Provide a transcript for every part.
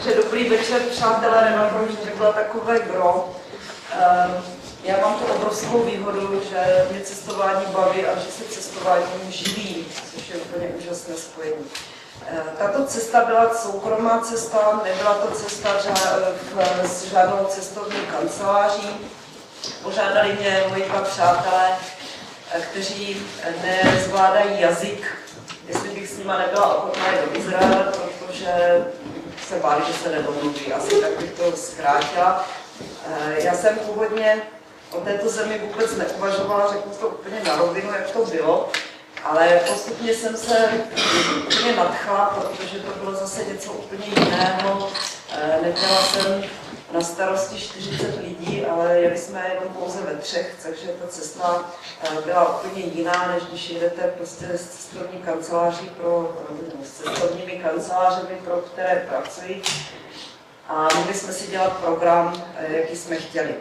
Takže dobrý večer, přátelé, Renata už řekla takové gro. Já mám tu obrovskou výhodu, že mě cestování baví a že se cestováním živí, což je úplně úžasné spojení. Tato cesta byla soukromá cesta, nebyla to cesta s žádnou cestovní kanceláří. Požádali mě moji dva přátelé, kteří nezvládají jazyk, jestli bych s nima nebyla ochotná jít do Izraele, protože se báli, že se nedomluví. Asi tak bych to zkrátila. Já jsem původně o této zemi vůbec neuvažovala, řeknu to úplně na rovinu, jak to bylo, ale postupně jsem se úplně nadchla, protože to bylo zase něco úplně jiného. Neměla jsem na starosti 40 lidí, ale jeli jsme jenom pouze ve 3, takže ta cesta byla úplně jiná, než když jedete prostě s cestovní kanceláří s cestovními kancelářemi, pro které pracuji. A mohli jsme si dělat program, jaký jsme chtěli.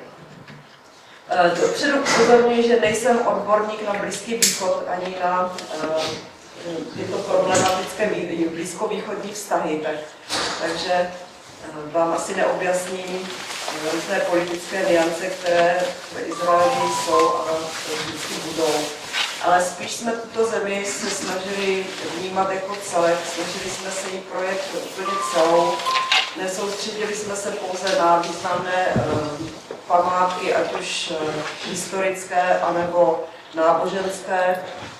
Dopředu upozorňuji, že nejsem odborník na Blízký východ ani na tyto problematické blízkovýchodní vztahy, takže vám asi neobjasním různé politické niance, které v Izraeli jsou a vždycky budou. Ale spíš jsme tuto zemi se snažili vnímat jako celek, snažili jsme se jí projet úplně celou. Nesoustředili jsme se pouze na významné památky, ať už historické, anebo náboženské.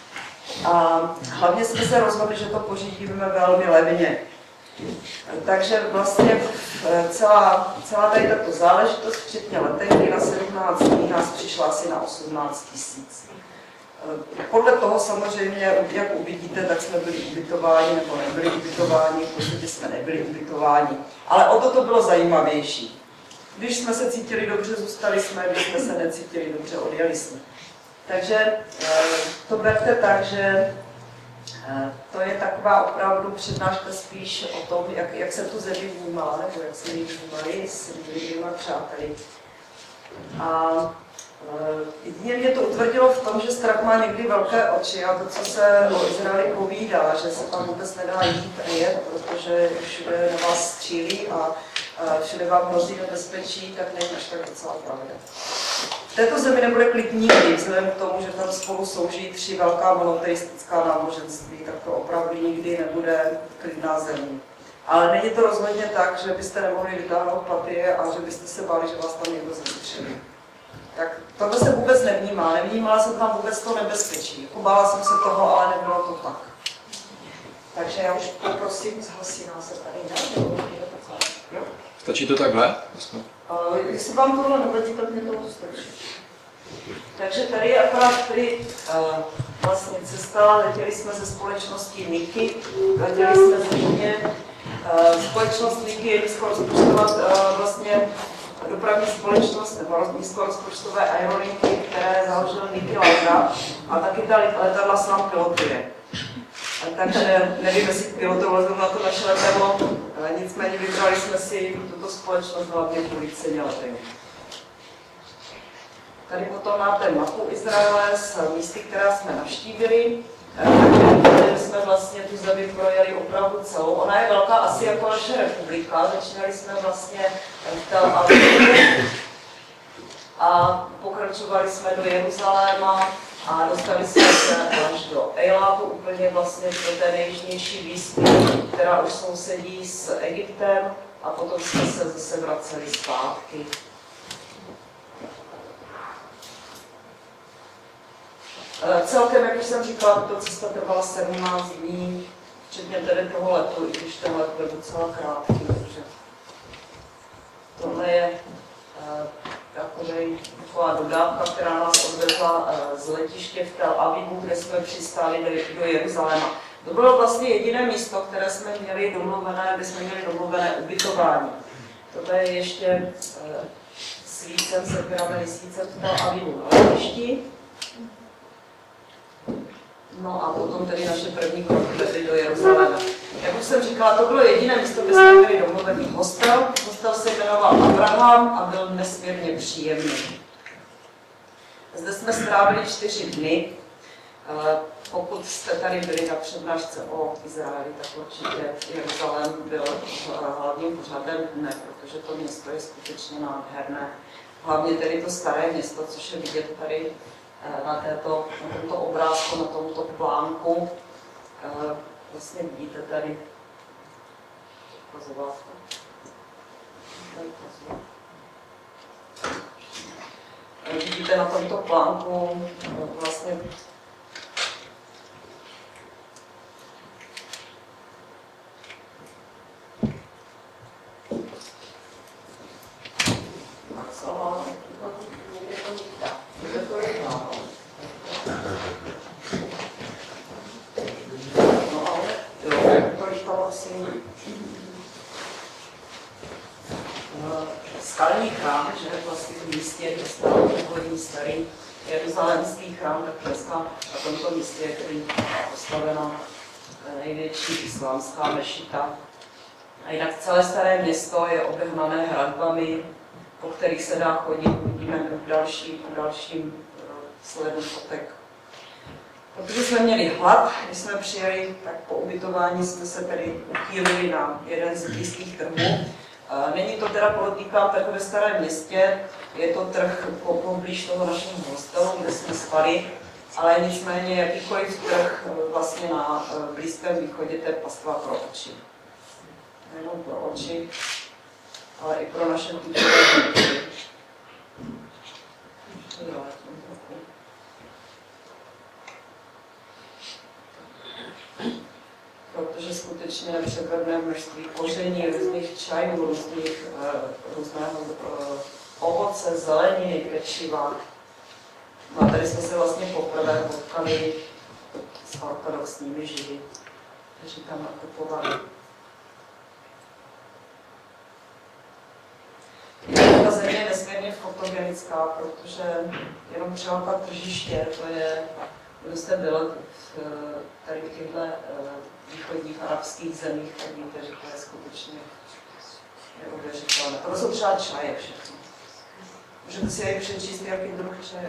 A hlavně jsme se rozhodli, že to pořídíme velmi levně. Takže vlastně celá tady tato záležitost, včetně letenky na 17 dní, nás přišla asi na 18 000. Podle toho samozřejmě, jak uvidíte, tak jsme byli ubytováni nebo nebyli ubytováni, v podstatě jsme nebyli ubytováni. Ale o to bylo zajímavější. Když jsme se cítili dobře, zůstali jsme, když jsme se necítili dobře, odjeli jsme. Takže to berte tak, že to je taková opravdu přednáška spíš o tom, jak se tu zemi vnímala, nebo jak se ji vnímali s mými přáteli. A jedině mě to utvrdilo v tom, že strach má někdy velké oči a to, co se o Izraeli povídá, že se tam vůbec nedá jít a jet, protože všude na vás střílí a všude vám hrozí nebezpečí, tak není až tak docela pravda. V této zemi nebude klid nikdy, vzhledem k tomu, že tam spolu soužijí 3 velká monoteistická náboženství, tak to opravdu nikdy nebude klidná země. Ale není to rozhodně tak, že byste nemohli vytáhnout papír a že byste se báli, že vás tam někdo zastřelí. Tak tohle se vůbec nevnímá. Nevnímala jsem tam vůbec to nebezpečí. Bála jsem se toho, ale nebylo to tak. Takže já už poprosím, zhlasí nás se tady dá. Stačí to takhle? Jestli vám tohle nevadí, tak mě to stačí. Takže tady je akorát vlastně cesta, letěli jsme ze společnosti Niki, letěli jsme ze mě. Společnost Niki je nízkorozpočtová vlastně dopravní společnost nebo nízkorozpočtové aerolinky, které založil Niki Lauda a taky ta letadla sám pilotuje. Takže nevím, jestli pilot vlezl na to naše letadlo, nicméně vybrali jsme si tuto společnost hlavně kvůli ceně letenky. Tady potom máte mapu Izraele s místy, která jsme navštívili. Takže jsme vlastně tu zemi projeli opravdu celou. Ona je velká asi jako naše republika. Začínali jsme vlastně v Tel Avivu a pokračovali jsme do Jeruzaléma a dostali jsme se až do Eilátu, úplně vlastně do té nejjižnější výsky, která už sousedí s Egyptem, a potom jsme se zase vraceli zpátky. Celkem, jak už jsem říkala, tato cesta trvala 17 dní, včetně tedy toho letu, i když ten let byl docela krátký, takže tohle je taková dodávka, která nás odvezla z letiště v Tel Avivu, kde jsme přistáli do Jeruzaléma. To bylo vlastně jediné místo, které jsme měli domluvené, kde jsme měli domluvené ubytování. Tohle je ještě s lícem, se kterými lisícem v Tel Avivu na letišti. No a potom tedy naše první kroky vedly do Jeruzaléma. Jak už jsem říkala, to bylo jediné místo, kde jsme měli domluvený hostel. Hostel se jmenoval Abraham a byl nesmírně příjemný. Zde jsme strávili 4 dny. Pokud jste tady byli na přednášce o Izraeli, tak určitě Jeruzalém byl hlavním pořadem dne, protože to město je skutečně nádherné. Hlavně tedy to staré město, což je vidět tady na tomto obrázku, na tomto plánku. Vlastně vidíte tady ukazovátko. Vidíte na tomto plánku vlastně skalní chrám, že vlastně v místě je dostal původní starý jeruzalémský chrám, tak dneska na tomto místě je tedy postavena největší islámská mešita. A jinak celé staré město je obehnané hradbami, po kterých se dá chodit, uvidíme v dalším sledu fotek. Protože jsme měli hlad, když jsme přijeli, tak po ubytování jsme se tedy uchýlili na jeden z blízkých trhů. Není to teda, podotýkám, trh ve starém městě, je to trh poblíž toho našeho hostelu, kde jsme spali, ale nicméně jakýkoliv trh vlastně na Blízkém východě, to je pastva pro oči. Nejenom pro oči, ale i pro naše kulturní oči. Protože skutečně nepřeberné množství koření, různých čajů, různého ovoce, zeleniny, pečiva. A tady jsme se vlastně poprvé potkali s ortodoxními Židy, kteří tam nakupovali. Ta země je nesmírně fotogenická, protože jenom třeba ta tržiště, to je, kdo jste byl tady v těchto východních arabských zemích, tak víte, že to je skutečně neuvěřitelné. To jsou třeba čaje všechno. Můžete si je přečíst, jaký druh čaje.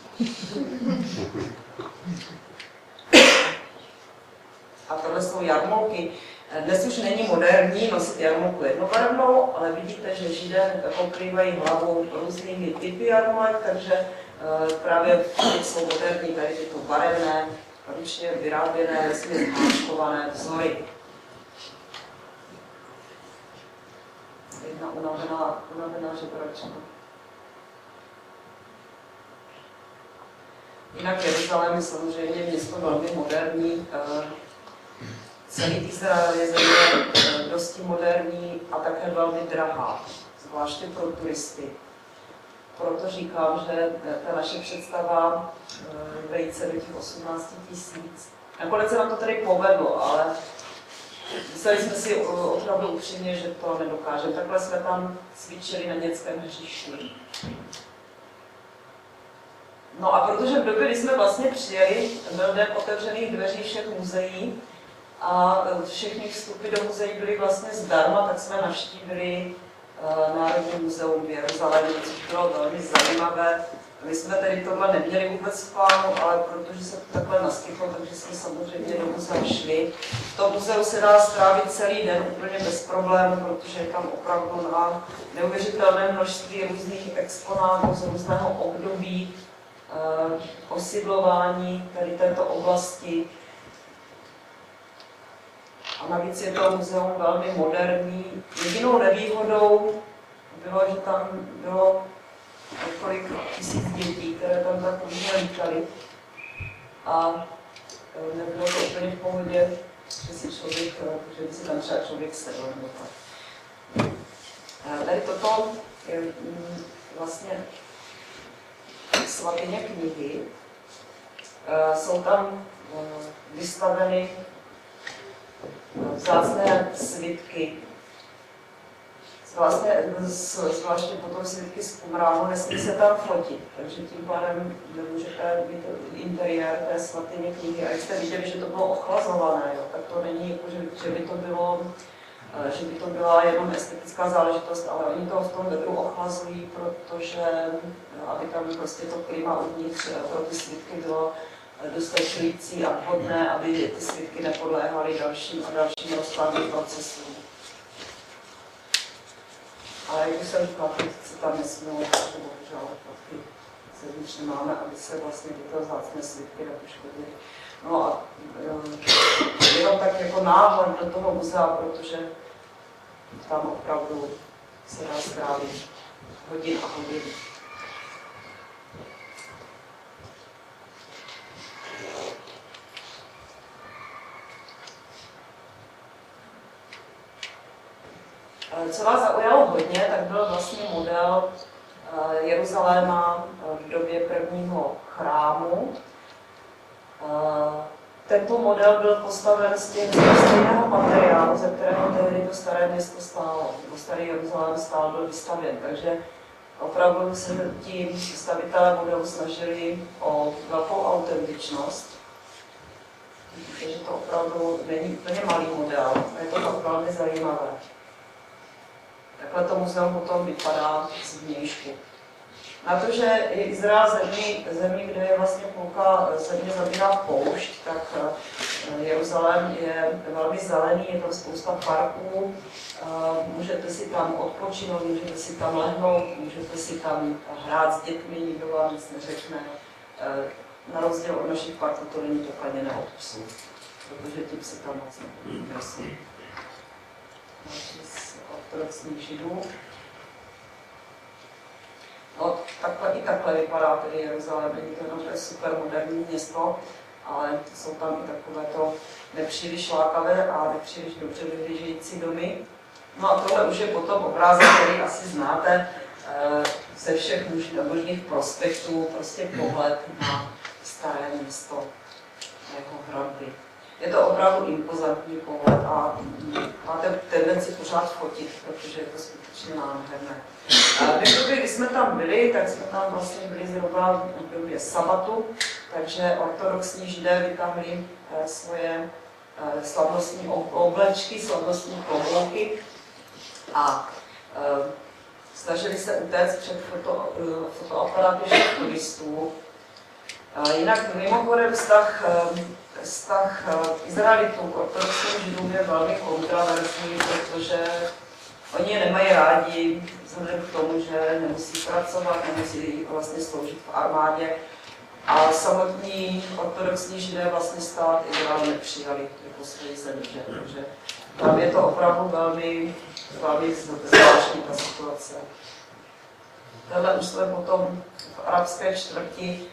A tohle jsou jarmulky. Dnes už není moderní nosit jarmulku jednobarevnou, ale vidíte, že Židé pokrývají hlavu různými typy jarmulek, takže právě teď jsou moderní tady tyto barevné, ručně vyráběné, vesměs háčkované vzory. Jedna unavená žebračka. Jinak Jeruzalém je samozřejmě město velmi moderní. Celý Izrael je země dosti moderní a také velmi drahá, zvláště pro turisty. Proto říkám, že ta naše představa vejít se do těch 18 000. Nakonec se nám to tady povedlo, ale mysleli jsme si opravdu upřímně, že to nedokážeme. Takhle jsme tam cvičili na dětském hřišti. No a protože v době, kdy jsme vlastně přijeli, byl den otevřených dveří všech muzeí a všechny vstupy do muzeí byly vlastně zdarma, tak jsme navštívili Národní muzeum v Jeruzalémě, což bylo velmi zajímavé. My jsme tedy tohle neměli vůbec v plánu, ale protože se to takhle naskytlo, takže jsme samozřejmě do muzea šli. V tom muzeu se dá strávit celý den úplně bez problémů, protože je tam opravdu na neuvěřitelné množství různých exponátů z různého období osidlování tady této oblasti. A navíc je to muzeum velmi moderní. Jedinou nevýhodou bylo, že tam bylo několik tisíc dětí, které tam tak různě lítaly. A nebylo to úplně v pohodě, že by si tam třeba člověk sedl. Tady toto je vlastně svatyně knihy. Jsou tam vystaveny vzácné svitky, zvláště potom svitky z Qumránu, nesmí se tam fotit, takže tím pádem nemůžete být interiér té svatyně knihy. A jak jste viděli, že to bylo ochlazované, jo, tak to není jako, že by to byla jenom estetická záležitost, ale oni to v tom vedru ochlazují, protože aby tam prostě to klima uvnitř pro ty svitky bylo dostačující a vhodné, aby ty svitky nepodléhaly dalším a dalším rozkladným procesům. Ale jak už jsem říkala, se tam nesmělo, protože bohužel platky zevnitř nemáme, aby se vlastně tyto vzácné svitky nepoškodily. No a jenom tak jako náhled do toho muzea, protože tam opravdu se dá strávit hodin a hodin. Co vás zaujalo hodně, tak byl vlastně model Jeruzaléma v době prvního chrámu. Tento model byl postaven z stejného materiálu, ze kterého tehdy to staré město stálo, nebo starý Jeruzalém stál, byl vystavěn. Takže opravdu se ti stavitelé modelu snažili o velkou autentičnost. Takže to opravdu není úplně malý model, je to tak velmi zajímavé. Takhle to muzeum potom vypadá zvnějšku. Na to, že je Izrael zemí, kde je vlastně půlka země zabírá poušť, tak Jeruzalém je velmi zelený, je tam spousta parků, můžete si tam odpočinout, můžete si tam lehnout, můžete si tam hrát s dětmi, nikdo vám nic neřekne. Na rozdíl od našich parků to není dokladěné od psů, protože ti psi tam moc neprosí. Z ortodoxních židů. No, takhle vypadá tedy Jeruzalém. Není to jenom, že je super moderní město, ale jsou tam i takovéto nepříliš lákavé a nepříliš dobře vyhlížející domy. No a tohle už je potom obrázek, který asi znáte ze všech možných prospektů, prostě pohled na staré město, jako hradby. Je to opravdu impozantní pohled a máte tendenci pořád fotit, protože je to skutečně nádherné. Když jsme tam byli, tak jsme tam vlastně byli zhruba v době sabatu, takže ortodoxní židé vytáhli svoje slavnostní oblečky, slavnostní klobouky a snažili se utéct před fotoaparáty všech turistů. Jinak mimochodem vztah Izraelitů k ortodoxním židům je velmi kontroverzní, protože oni je nemají rádi vzhledem k tomu, že nemusí pracovat, nemusí vlastně sloužit v armádě. A samotní ortodoxní židé vlastně stát Izrael nepřijali jako svoji zemi, takže tam je to opravdu velmi zvláštní ta situace. Tenhle už jsme potom v arabské čtvrti,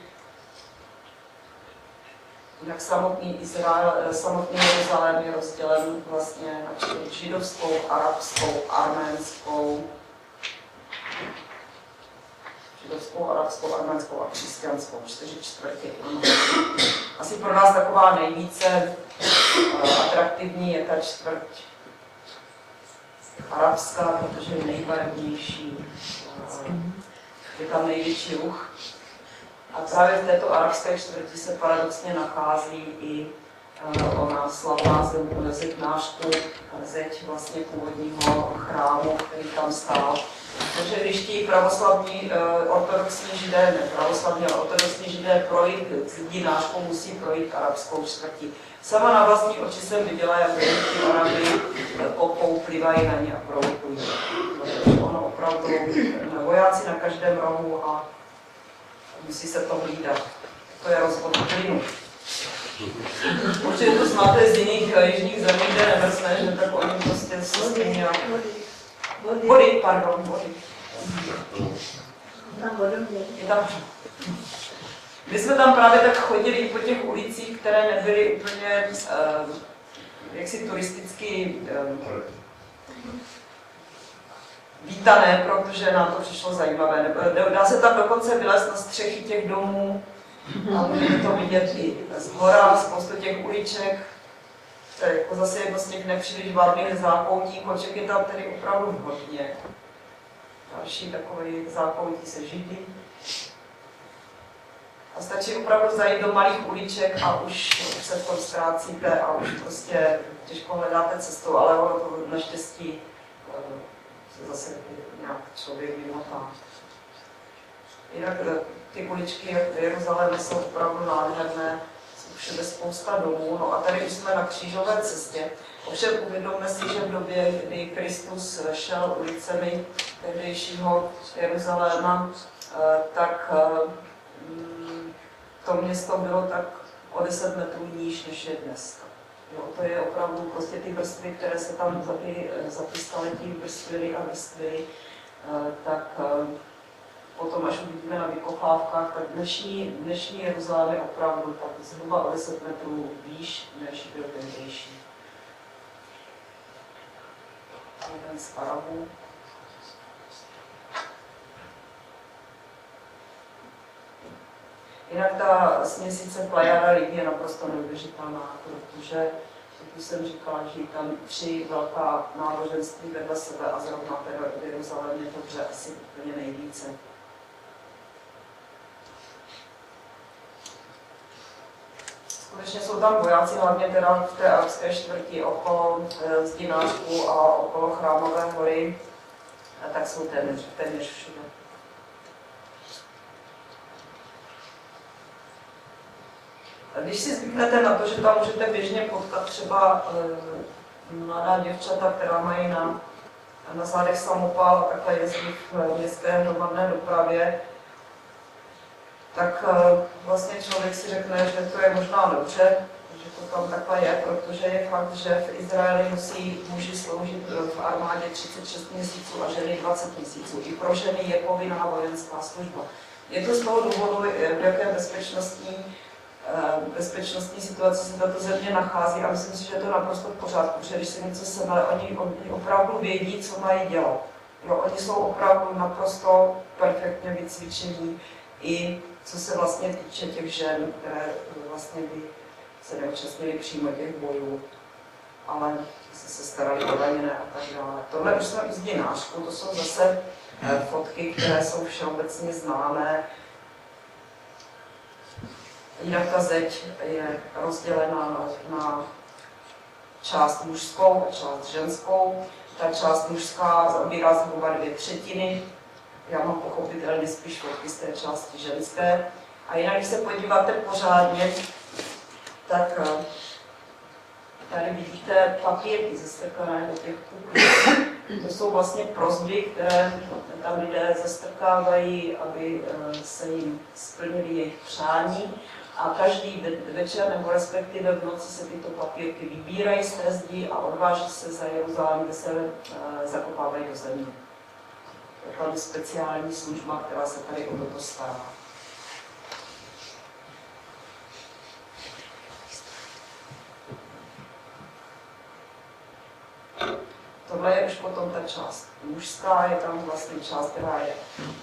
jak samotný Jeruzalém je rozdělen vlastně na židovskou, arabskou, arménskou, arménskou a křesťanskou, 4 čtvrtě. Asi pro nás taková nejvíce atraktivní je ta čtvrť arabská, protože je nejbarevnější, je tam největší ruch. A právě v této arabské čtvrti se paradoxně nachází i ona slavná zeď nášku, zeď vlastně původního chrámu, který tam stál. Takže když ti pravoslavní ortodoxní židé projít zdí nášku, musí projít arabskou čtvrtí. Sama na vlastní oči jsem viděla, jak ti Araby plivají na ně a provokují. Ono opravdu vojáci na každém rohu a musí se to hlídat. To je rozvod plynu. Určitě to znáte z jiných jižních zemí, kde nemrzne, že tak oni prostě jsou stejně. Vody. My jsme tam právě tak chodili i po těch ulicích, které nebyly úplně jaksi turisticky vítané, protože nám to přišlo zajímavé. Dá se tam dokonce vylézt na střechy těch domů a můžete to vidět i z hora, spoustu těch uliček. To je jako zase jedno z těch nepříliš varných zákoutí, koček je tam tedy opravdu hodně. Další takové zákoutí se živí. A stačí opravdu zajít do malých uliček a už se v tom ztrácíte a už prostě těžko hledáte cestu, ale ono to naštěstí se zase nějak člověk vymotá. Jinak ty uličky v Jeruzalémě jsou opravdu nádherné. všude spousta domů. No a tady už jsme na křížové cestě. Ovšem uvědomme si, že v době, kdy Kristus šel ulicemi tehdejšího Jeruzaléma, tak to město bylo tak o 10 metrů níž, než je dneska. Jo, to je opravdu prostě ty vrstvy, které se tam za ty staletí vrstvily, tak potom, až uvidíme na vykopávkách, tak dnešní Jeruzalém je opravdu tak zhruba o 10 metrů výš, než byl tehdejší. Jeden z Arabů. Jinak ta směsice plejada lidí je naprosto neuvěřitelná, protože, jak už jsem říkala, že tam 3 velká náboženství vedle sebe a zrovna teda v Jeruzalémě to bude asi úplně nejvíce. Skutečně jsou tam vojáci, hlavně teda v té arabské čtvrti okolo Zdinářku a okolo Chrámové hory, tak jsou téměř všude. Když si zvyknete na to, že tam můžete běžně potkat třeba mladá děvčata, která mají na zádech samopal a takhle jezdí v městské hromadné dopravě, tak vlastně člověk si řekne, že to je možná dobře, že to tam takhle je, protože je fakt, že v Izraeli musí muži sloužit v armádě 36 měsíců a ženy 20 měsíců. I pro ženy je povinná vojenská služba. Je to z toho důvodu, v jaké bezpečnostní situaci se tato země nachází a myslím si, že je to naprosto v pořádku, protože když se něco semele, oni opravdu vědí, co mají dělat. Jo, oni jsou opravdu naprosto perfektně vycvičení i co se vlastně týče těch žen, které vlastně by se neúčastnily přímo těch bojů, ale se starali o raněné a tak dále. Tohle už jsme u Zdinářku, to jsou zase fotky, které jsou všeobecně známé. Jinak ta zeď je rozdělena na část mužskou a část ženskou. Ta část mužská zabírá zhruba 2/3. Já mám pochopitelně spíš fotky z té části ženské. A jinak, když se podíváte pořádně, tak tady vidíte papírky zestrkané do těch kůpů. To jsou vlastně prosby, které tam lidé zestrkávají, aby se jim splnili jejich přání. A každý večer nebo respektive v noci se tyto papírky vybírají z té zdi a odváží se za Jeruzalém, kde se zakopávají do země. To je speciální služba, která se tady o toto stará. Tohle je už potom ta část mužská, je tam vlastně část, která je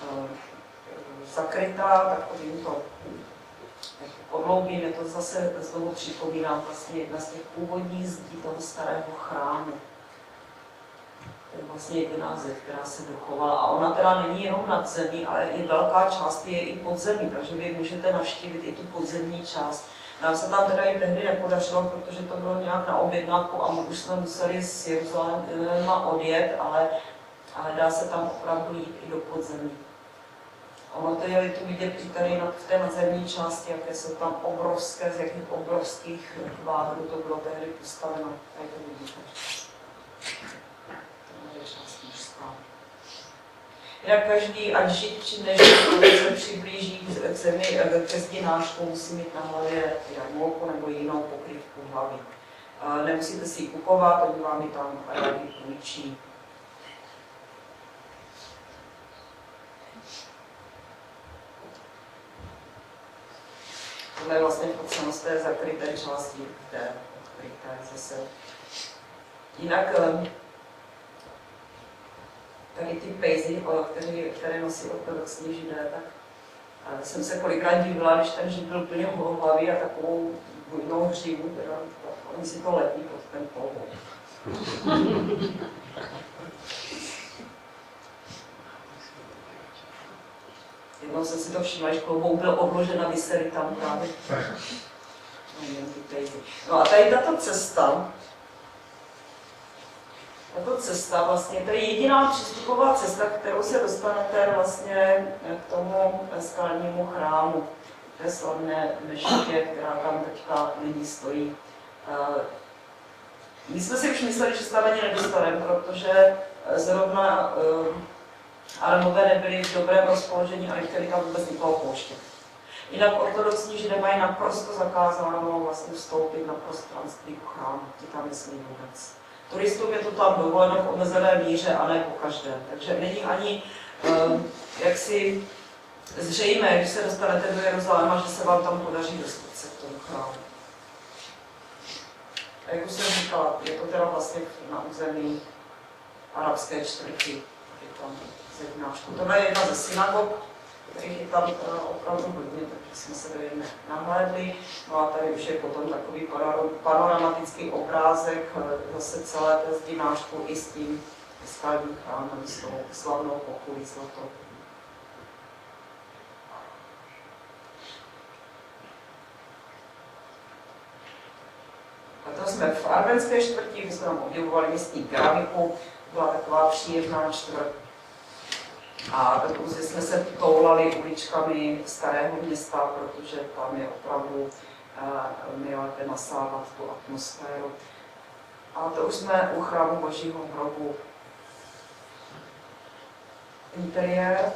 zakrytá takovýmto podloubí. Mě to zase znovu připomíná vlastně jedna z těch původních zdí toho starého chrámu. To je vlastně jediná zeď, která se dochovala. A ona teda není jenom nad zemí, ale i velká část je i pod zemí, takže vy můžete navštívit i tu podzemní část. Nám se tam teda i tehdy nepodařilo, protože to bylo nějak na objednávku a už jsme museli z Jeruzaléma odjet, ale dá se tam opravdu jít i do podzemí. Ono to je tu vidět i tady v té nadzemní části, jaké jsou tam obrovské, z jakých obrovských kvádrů to bylo tehdy postaveno. Tady to vidíte. To je část mužská. Jak každý, ať žid či nežid, se přiblíží k zemi, ke Zdinářku, musí mít na hlavě jarmulku nebo jinou pokrývku hlavy. Nemusíte si ji kupovat, oni vám ji tam rádi půjčí. Tohle je vlastně foceno z té zakryté části, té odkryté zase. Jinak tady ty pejzy, které nosí ortodoxní židé, tak jsem se kolikrát dívala, když ten žid byl plně holohlavý a takovou bujnou hřívu, teda oni si to lepí pod ten pohled. Jednou jsem si to všimla, že klobouk byl obložen a visely tam právě. No a tady tato cesta vlastně, to je jediná přístupová cesta, kterou se dostanete vlastně k tomu skalnímu chrámu. té slavné mešitě, která tam teďka nyní stojí. My jsme si už mysleli, že se tam ani nedostaneme, protože zrovna Arabové nebyli v dobrém rozpoložení a nechtěli tam vůbec nikoho pouštět. Jinak ortodoxní Židé mají naprosto zakázáno vlastně vstoupit na prostranství k chrámu, ti tam nesmí vůbec. Turistům je to tam dovoleno v omezené míře a ne po každém. Takže není ani jaksi zřejmé, když se dostanete do Jeruzaléma, že se vám tam podaří dostat se k tomu chrámu. A jak už jsem říkala, je to teda vlastně na území arabské čtvrti, je tam Zednáčku. To je jedna ze synagog, kterých je tam opravdu hodně, takže jsme se do jedné nahlédli. No a tady už je potom takový panoramatický obrázek zase celé té Zednáčku i s tím skalním chrámem, s tou slavnou pochůlí zlatou. A to jsme v arménské čtvrti, my jsme tam objevovali místní keramiku, byla taková příjemná čtvrt. A různě jsme se toulali uličkami starého města, protože tam je opravdu nejlépe nasávat tu atmosféru. A to už jsme u chrámu Božího hrobu. Interiér.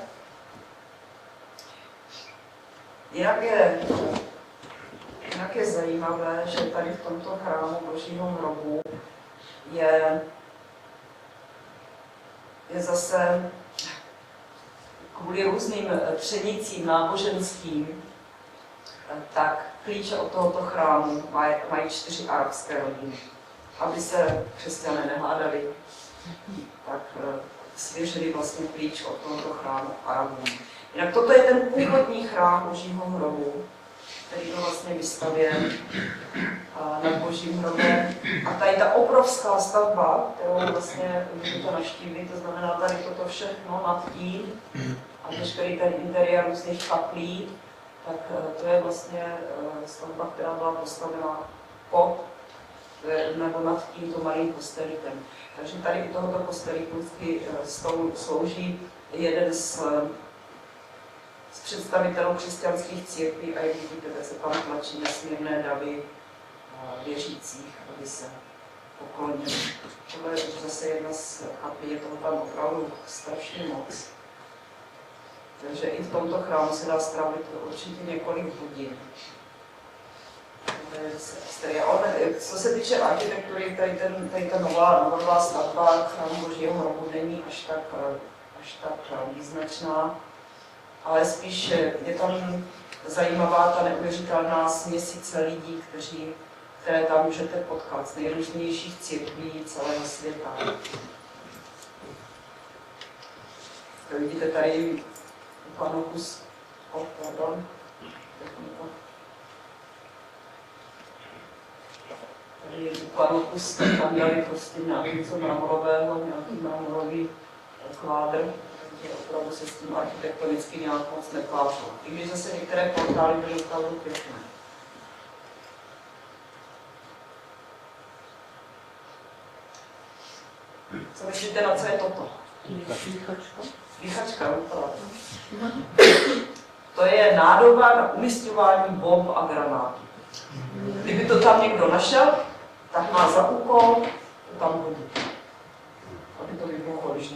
Jinak je zajímavé, že tady v tomto chrámu Božího hrobu je zase kvůli různým třenicím náboženským, tak klíče od tohoto chrámu mají 4 arabské rodiny. Aby se křesťané nehádali, tak svěřili vlastně klíč od tohoto chrámu Arabům. Jinak toto je ten původní chrám Božího hrobu, který byl vlastně vystavěn nad Božím hrobem. A tady ta obrovská stavba, kterou vlastně můžete navštívit, to znamená tady toto všechno nad tím a veškerý ten interiér různých kaplí, tak to je vlastně stavba, která byla postavena pod nebo nad tímto malým kostelíkem. Takže tady u tohoto kostelíku slouží jeden z představitelů křesťanských církví a jak vidíte, tak se tam tlačí nesmírné davy věřících, aby se poklonili. Tohle je zase jedna z kaplí, je toho tam opravdu strašně moc. Takže i v tomto chrámu se dá strávit určitě několik hodin. Co se týče architektury, tady ta nová stavba chrámu Božího hrobu není až tak význačná, ale spíš je tam zajímavá ta neuvěřitelná směsice lidí, které tam můžete potkat z nejrůznějších církví celého světa. Vidíte tady panokus, tady panokus, tam měli prostě něco mramorového, nějaký mramorový kvádr. Opravdu se s tím architektonicky nějak moc neplášlo. I když zase některé portály byly opravdu pěkné. Co myslíte, na co je toto? Výchačka. Výchačka, vypadá. To je nádoba na umisťování bomb a granátů. Kdyby to tam někdo našel, tak má za úkol to tam hodit. Aby to vybuchlo, když ne.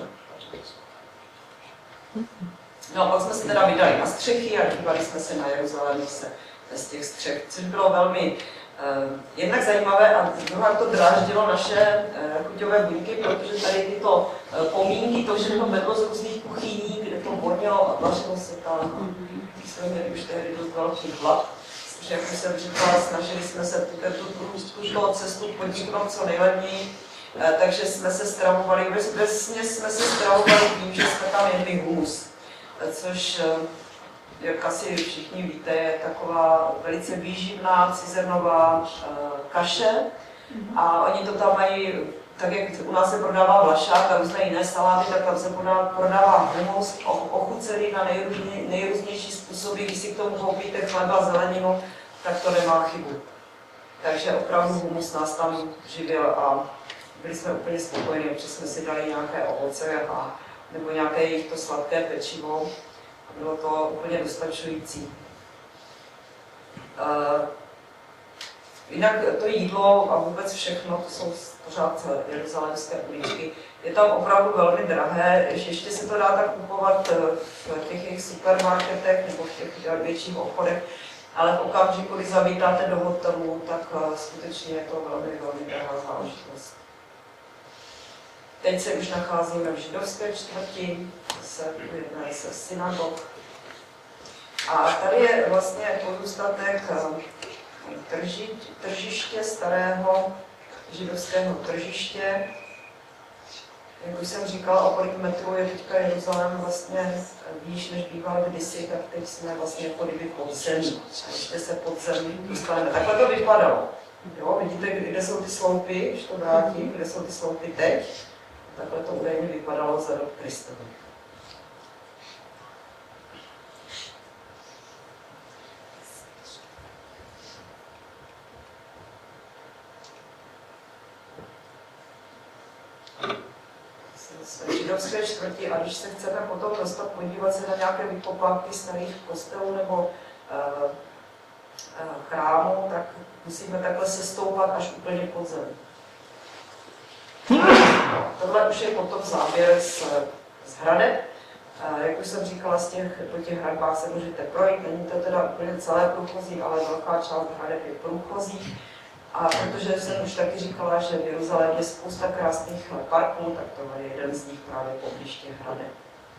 No a pak jsme se teda vydali na střechy a dívali jsme se na Jeruzalém z těch střech, což bylo velmi jednak zajímavé a druhá to dráždilo naše chuťové buňky, protože tady tyto pomínky, to všechno vedlo z různých kuchyní, kde to vonilo a vařilo se tam. Jsme měli už tehdy dost velký hlad, protože jak jsem říkala, snažili jsme se tuto cestu podniknout co nejlevněji. Takže jsme se stravovali, vesměs jsme se stravovali tím, že jsme tam jedli humus, což, jak asi všichni víte, je taková velice výživná cizernová kaše a oni to tam mají, tak jak u nás se prodává vlašák a různé jiné saláty, tak tam se prodává humus ochucený na nejrůznější způsoby. Když si k tomu koupíte chleba, zeleninu, tak to nemá chybu. Takže opravdu humus nás tam živil a byli jsme úplně spokojení, protože jsme si dali nějaké ovoce nebo nějaké jejich to sladké pečivo. Bylo to úplně dostačující. Jinak to jídlo a vůbec všechno, to jsou pořád jeruzalémské uličky, je tam opravdu velmi drahé, ještě se to dá tak kupovat v těch jejich supermarketech nebo v těch větších obchodech, ale v okamžiku, kdy zavítáte do hotelu, tak skutečně je to velmi, velmi drahá záležitost. Teď se už nacházíme v židovské čtvrti, jedné se synagog. A tady je vlastně pozůstatek tržiště, starého židovského tržiště. Jak už jsem říkala, o kolik metrů je teďka Jeruzalém vlastně výš, než býval kdysi, tak teď jsme vlastně jako kdyby pod zemí. A ještě se pod zemí dostaneme. Takhle to vypadalo. Jo, vidíte, kde jsou ty sloupy, když to vrátím, kde jsou ty sloupy teď. Takhle to údajně vypadalo za dob Kristovi. Jsme v židovské čtvrti a když se chceme potom dostat, podívat se na nějaké vykopánky starých kostelů nebo chrámů, tak musíme takhle se stoupat až úplně pod zem. Tohle už je potom záběr z hradeb. Jak už jsem říkala, po těch hradbách se můžete projít, není to teda úplně celé průchozí, ale velká část hradeb je průchozí. A protože jsem už taky říkala, že v Jeruzalémě je spousta krásných parků, tak tohle je jeden z nich právě poblíž těch hradeb.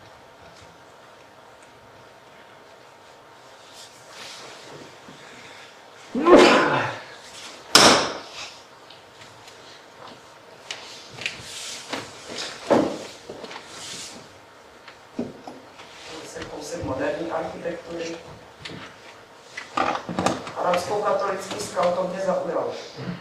To je kousek moderní architektury. Arabskou katolický skal to mě zaujal.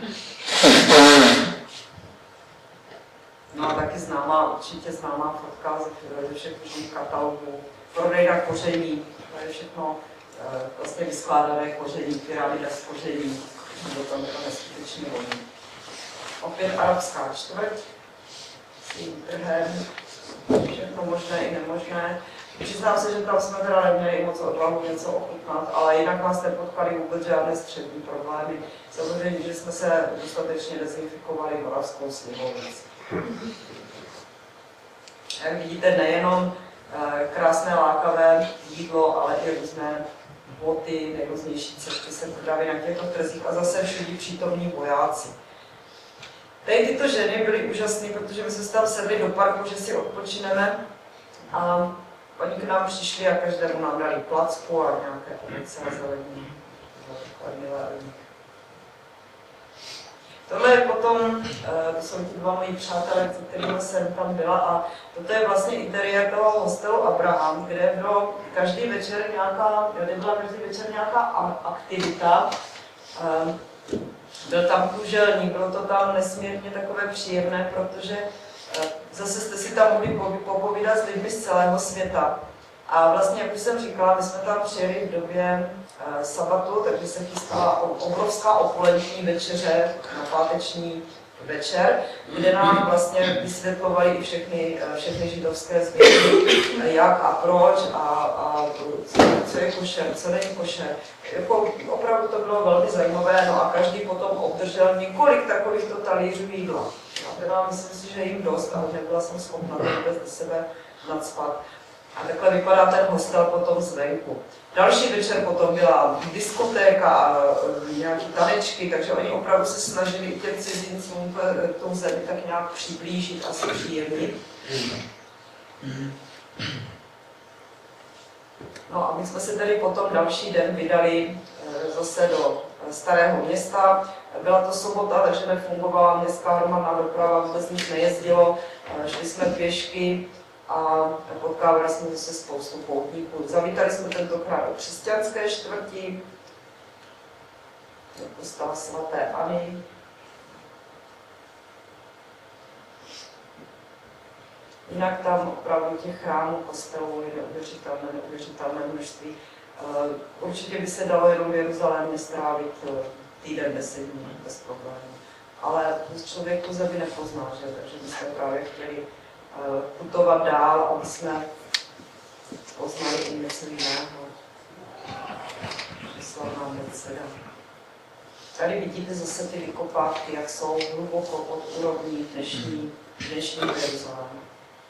No a taky určitě známá fotka ze všech možných katalogů. Prodejna koření, to je všechno vlastně vyskládané koření, pyramida z koření, nebo tam je to neskutečně volný. Opět arabská čtvrť, s tím trhem, všechno možné i nemožné. Přiznám se, že tam jsme teda neměli moc odvahu něco ochutnat, ale jinak nás nepotkali vůbec žádné střevní problémy. Samozřejmě, že jsme se dostatečně dezinfikovali moravskou slivovici. Jak vidíte, nejenom krásné lákavé jídlo, ale i různé boty, nejrůznější cesty se prodávají na těchto trzích a zase všude přítomní vojáci. Tady tyto ženy byly úžasné, protože my jsme se tam sedli do parku, že si odpočineme a oni k nám přišli a každému nám dali placku a nějaké ovoce a zelení. Tohle je potom, to jsou ti dva moji přátelé, s kterými jsem tam byla a toto je vlastně interiér toho hostelu Abraham, kde byla každý večer nějaká aktivita. Byl tam kůželník, bylo to tam nesmírně takové příjemné, protože zase jste si tam mohli popovídat s lidmi z celého světa. A vlastně, jak už jsem říkala, my jsme tam přijeli v době sabatu, takže se chystala obrovská opulentní večeře na páteční večer, kde nám vlastně vysvětlovali i všechny židovské zvyky, jak a proč a co je košer, co není košer. Jako, opravdu to bylo velmi zajímavé, no a každý potom obdržel několik takovýchto talířů jídla. A teda myslím si, že jim dost, ale nebyla jsem schopna to vůbec do sebe nacpat. A takhle vypadá ten hostel potom zvenku. Další večer potom byla diskotéka a nějaké tanečky, takže oni opravdu se snažili i těm cizincům tou zemi tak nějak přiblížit a zpříjemnit. No a my jsme se tedy potom další den vydali zase do Starého města. Byla to sobota, takže nefungovala městská hromadná doprava, vůbec nic nejezdilo. Šli jsme pěšky a potkávali jsme zase spoustu poutníků. Zavítali jsme tentokrát do křesťanské čtvrti, do kostela svaté Anny. Jinak tam opravdu těch chrámů, kostelů je neuvěřitelné množství. Určitě by se dalo jenom v Jeruzalémě strávit týden, 10 dní bez problémů. Ale člověk tu zemi nepozná, že? Takže my jsme právě chtěli putovat dál, aby jsme poznali i něco jiného. slavná Merceda. Tady vidíte zase ty vykopávky, jak jsou hluboko pod úrovní dnešní Jeruzaléma.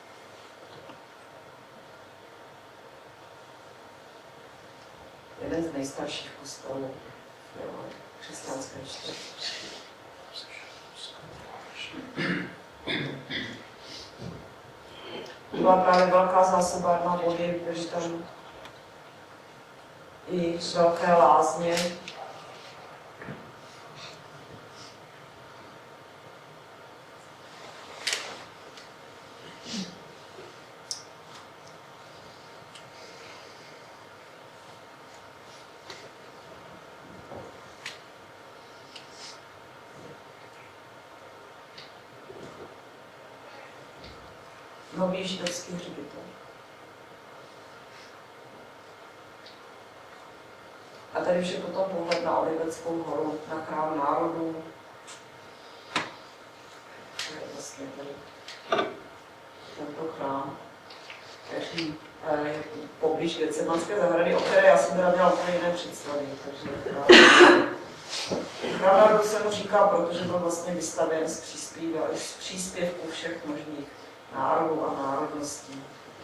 Jeden z nejstarších kostelů křesťanské čtvrti. Byla právě velká zásobárna vody, byly tam i velké lázně. Nový židovský hřbitov. A tady už je potom pohled na Oliveckou horu, na chrám národů. To je vlastně tady tento chrám, který je poblíž Getsemanské zahrady, o které já jsem teda měla úplně jiné představy. Takže chrám národů se mu říká, protože byl vlastně vystavěn z příspěvků všech možných národů a národností.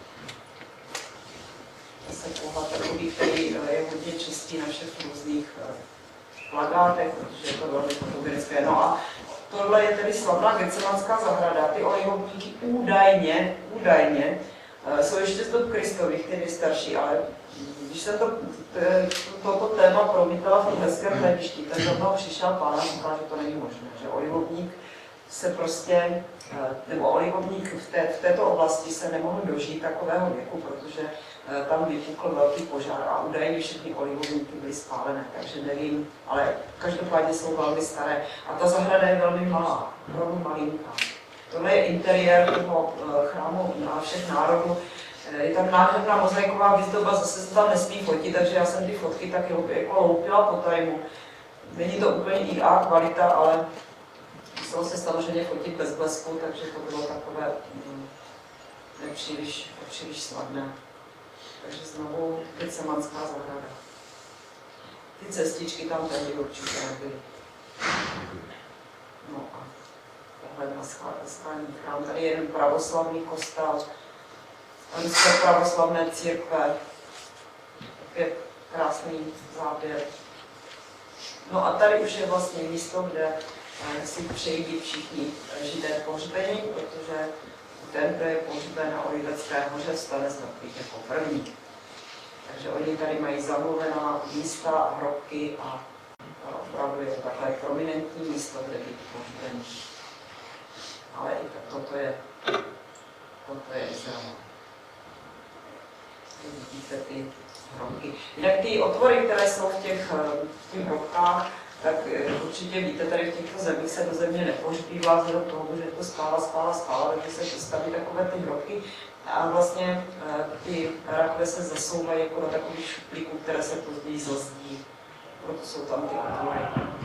Zase pohled takový, který je hodně čistý na všech různých plakátech, protože je to velmi fotogenické. No a tohle je tedy slavná Getsemanská zahrada. Ty olivovníky údajně jsou ještě z dob Kristových, ty nejstarší, ale když jsem toto téma promítala v tom hezkém hledišti, tak za mnou přišel pán a říkal, že to není možné, že olivovník se prostě, nebo olivovník v této oblasti se nemohl dožít takového věku, protože tam vypukl velký požár a údajně všechny olivovníky byly spálené, takže nevím, ale každopádně jsou velmi staré. A ta zahrada je velmi malá, velmi malinká. Tohle je interiér toho chrámu na všech národů. Je tam nádherná mozaiková výzdoba, zase se tam nesmí fotit, takže já jsem ty fotky tak jako loupila po tajmu. Není to úplně IA kvalita, ale muselo se samozřejmě fotit bez blesku, takže to bylo takové nepříliš slavné. Takže znovu Getsemanská zahrada. Ty cestičky tam tehdy určitě nebyly. No a pohled na skalní chrám. Tady je jeden pravoslavný kostel, Ruské pravoslavné církve. Opět krásný záběr. No a tady už je vlastně místo, kde si přejí být všichni Židé pohřbení, protože ten, kdo je pohřben na Olivecké hoře, stane z mrtvých jako první. Takže oni tady mají zamluvená místa a hrobky a opravdu je to takové prominentní místo, kde být pohřbení. Ale i toto je Izrael. Vidíte ty hrobky. Jinak ty otvory, které jsou v těch hrobkách, tak určitě víte, tady v těchto zemích se do země nepohřbívá vzhledem toho, že to spála, takže se postaví takové ty hrobky a vlastně ty rakve se zasouvají jako do takových šuplíků, které se později zazdí. Proto jsou tam ty otvory.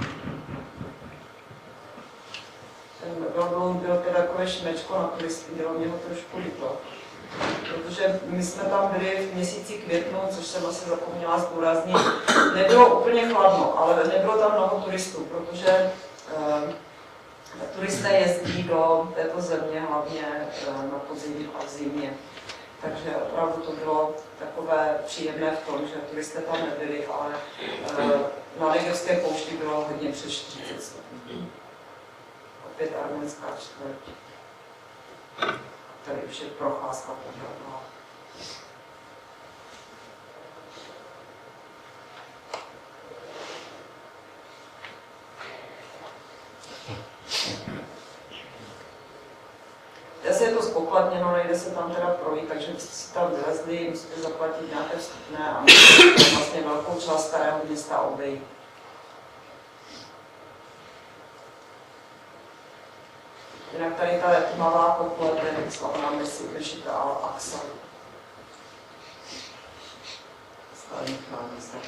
Ten Babylon byl teda takové šmečko na turisty, bylo mě ho trošku líto. Protože my jsme tam byli v měsíci květnu, což jsem asi zapomněla zdůraznit. Nebylo úplně chladno, ale nebylo tam mnoho turistů, protože turisté jezdí do této země hlavně na podzim a v zimě. Takže opravdu to bylo takové příjemné v tom, že turisté tam nebyli, ale na Negevské poušti bylo hodně přes 40 stupňů. Opět arménská čtvrť. Tady už je procházka podrobná. Dnes je to spokladněno, nejde se tam teda projít, takže byste si tam vylezli, musíte zaplatit nějaké vstupné a musíte vlastně velkou část starého města obejít. Jinak tady ta malá kotle, to je slavná Mešita al-Aqsa. Skalní chrám zde.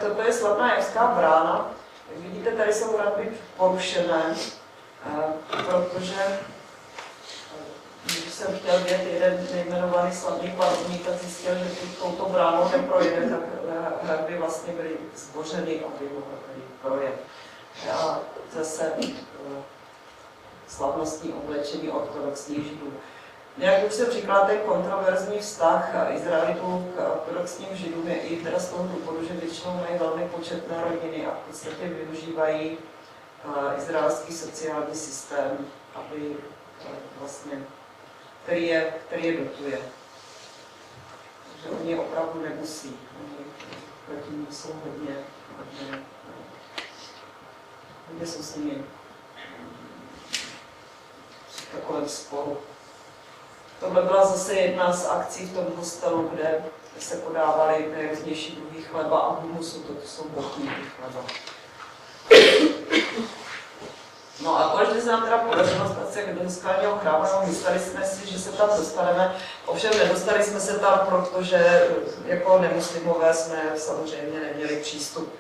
toto je slavná Jevská brána. Jak vidíte, tady jsou hradby porušené, protože když jsem chtěl vidět jeden nejmenovaný slavný panovník, tak zjistil, že touto bránou neprojde, tak hradby vlastně byly zbořeny, aby mohl tady projet. A zase slavnostní oblečení ortodoxních židů. Jak už jsem říkala, ten kontroverzní vztah Izraelitů k ortodoxním židům je i teda z toho důvodu, že většinou mají velmi početné rodiny a v podstatě využívají izraelský sociální systém, aby vlastně, který je dotuje. Takže oni je opravdu nemusí. Oni proti ním jsou hodně jsou s nimi takovém sporu. Tohle byla zase jedna z akcí v tom hostelu, kde se podávaly nejrůznější druhy chleba a humusu, to jsou bochníky chleba. No a konečně se nám teda podařilo dostat se do skalního chrámu, no, mysleli jsme si, že se tam dostaneme, ovšem nedostali jsme se tam, protože jako nemuslimové jsme samozřejmě neměli přístup.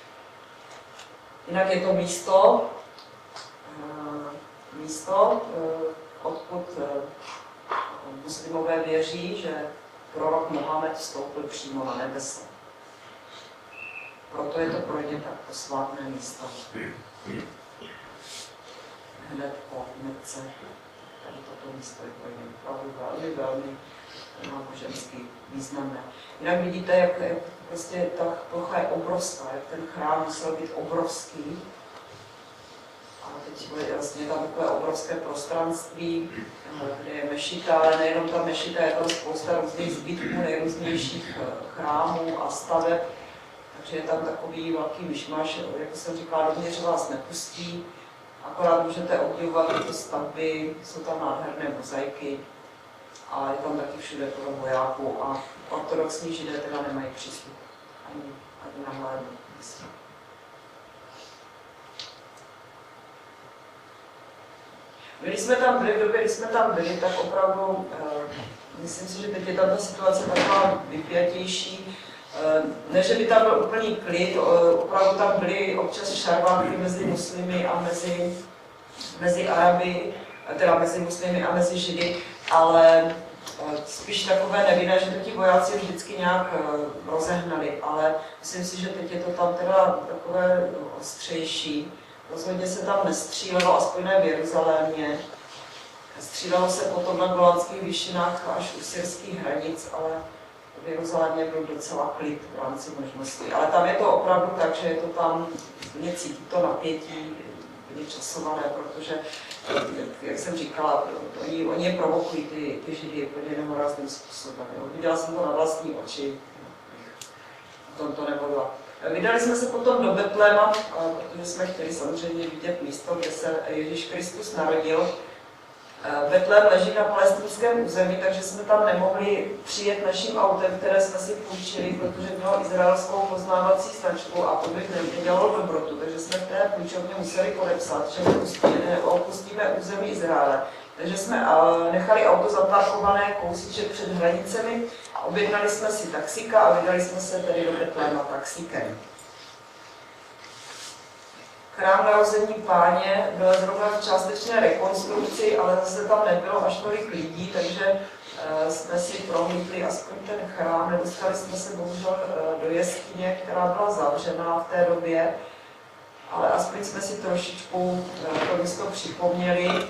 Jinak je to místo, odkud muslimové věří, že prorok Mohamed vstoupil přímo na nebesa. Proto je to pro ně tak posvátné místo. Hned po Mekce, tady toto místo je pro ně opravdu velmi nábožensky významné. Jinak vidíte, jak prostě ta plocha je obrovská, jak ten chrám musel být obrovský. A teď je vlastně tam takové obrovské prostranství, kde je mešita, ale nejenom ta mešita, je tam spousta různých zbytků, nejrůznějších chrámů a staveb. Takže je tam takový velký myšmaš, jako jsem říkala, dovnitř vás nepustí, akorát můžete obdivovat tyto stavby, jsou tam nádherné mozaiky a je tam taky všude plno vojáků a ortodoxní židé teda nemají přístup ani na hlédnu. Když jsme tam byli, v době, kdy jsme tam byli, tak opravdu, myslím si, že teď je tam ta situace taková vypjatější. Ne, že by tam byl úplný klid, opravdu tam byly občas šarvátky mezi muslimy a mezi Araby, teda mezi muslimy a mezi Židy, ale spíš takové nevinné, že to ti vojáci vždycky nějak rozehnali, ale myslím si, že teď je to tam teda takové ostřejší. Rozhodně se tam nestřílelo, aspoň ne v Jeruzalémě. Střílelo se potom na Golanských výšinách až u syrských hranic, ale v Jeruzalémě byl docela klid v rámci možností. Ale tam je to opravdu tak, že je to tam, cítit to napětí, je časované, protože, jak jsem říkala, oni je provokují, ty Židy, úplně nehorázným způsobem. Viděla jsem to na vlastní oči, o tom to nebylo. Vydali jsme se potom do Betléma, protože jsme chtěli samozřejmě vidět místo, kde se Ježíš Kristus narodil. Betlém leží na palestinském území, takže jsme tam nemohli přijet naším autem, které jsme si půjčili, protože mělo izraelskou poznávací značku a to by nedělalo dobrotu, takže jsme v té půjčovně museli podepsat, že opustíme území Izraele. Takže jsme nechali auto zaparkované kousíček před hranicemi a objednali jsme si taxíka a vydali jsme se tedy do Betléma taxíkem. Chrám narození Páně byl zrovna v částečné rekonstrukci, ale zase tam nebylo až tolik lidí, takže jsme si prohlídli aspoň ten chrám. Nedostali jsme se bohužel do jeskyně, která byla zavřená v té době, ale aspoň jsme si trošičku to místo připomněli.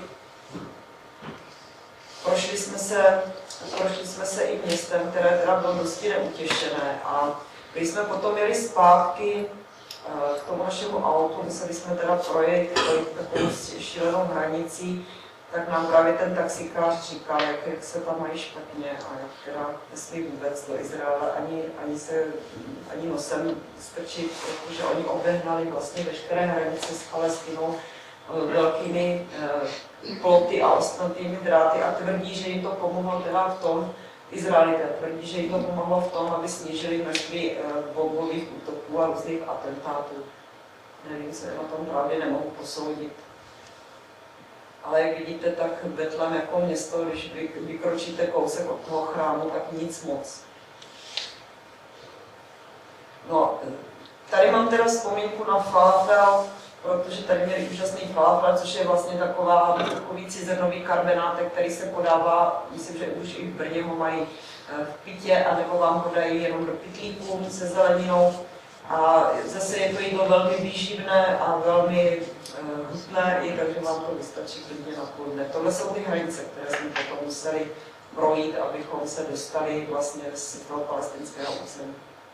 Prošli jsme se i městem, které teda bylo dosti neutěšené a když jsme potom jeli zpátky k tomu našemu autu, museli jsme teda projet takovou šílenou hranicí, tak nám právě ten taxikář říkal, jak se tam mají špatně a jak teda nesmí vůbec do Izraele ani nosem strčit, protože oni obehnali vlastně veškeré hranice s Palestinou velkými ploty a ostnatými dráty a tvrdí, že jim to pomohlo teda v tom, Izraelité tvrdí, že jim to pomohlo v tom, aby snížili množství bombových útoků a různých atentátů. Nevím, co na tom právě nemohu posoudit. Ale jak vidíte, tak Betlém jako město, když vykročíte kousek od toho chrámu, tak nic moc. No, Tady mám teda vzpomínku na falafel, protože tady měli úžasný falafel, což je vlastně takový cizrnový karbenátek, který se podává, myslím, že už i v Brně ho mají v pitě, anebo vám ho dají jenom do pytlíků se zeleninou. A zase je to jídlo velmi výživné a velmi hutné, i takže vám to vystačí klidně na půl dne. Tohle jsou ty hranice, které jsme potom museli projít, abychom se dostali vlastně z toho palestinského území.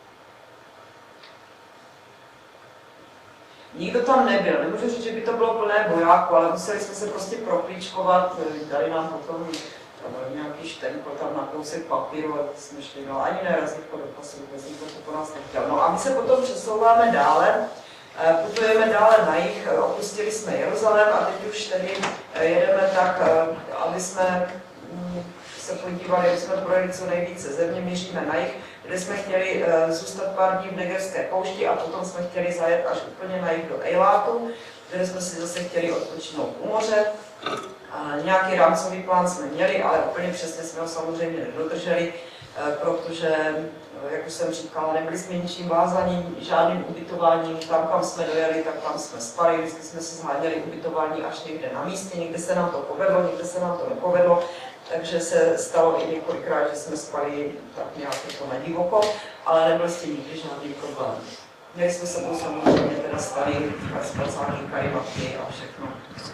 Nikdo tam nebyl, nemůžu říct, že by to bylo plné vojáků, ale museli jsme se prostě proklíčkovat, dali nám potom nějaký štempel tam na kousek papíru a jsme šli, no ani nerazítko do pasu, vůbec nikdo to po nás nechtěl. No a my se potom přesouváme dále, putujeme dále na jih, opustili jsme Jeruzalém a teď už tedy jedeme tak, aby jsme se podívali, aby jsme projeli co nejvíce země, míříme na jih, kde jsme chtěli zůstat pár dní v Negerské poušti a potom jsme chtěli zajet až úplně na jih do Eilátu, kde jsme si zase chtěli odpočinout u moře. A nějaký rámcový plán jsme měli, ale úplně přesně jsme ho samozřejmě nedodrželi, protože, jak už jsem říkala, nebyli jsme ničím vázaní, žádným ubytováním. Tam, kam jsme dojeli, tak tam jsme spali, vždycky jsme si zháněli ubytování až někde na místě, někde se nám to povedlo, někde se nám to nepovedlo. Takže se stalo i několikrát, že jsme spali tak nějak jako na divoko, ale nebyl s tím nikdy žádný problém. Měli jsme sebou samozřejmě teda starý spacáky, karimaty a všechno.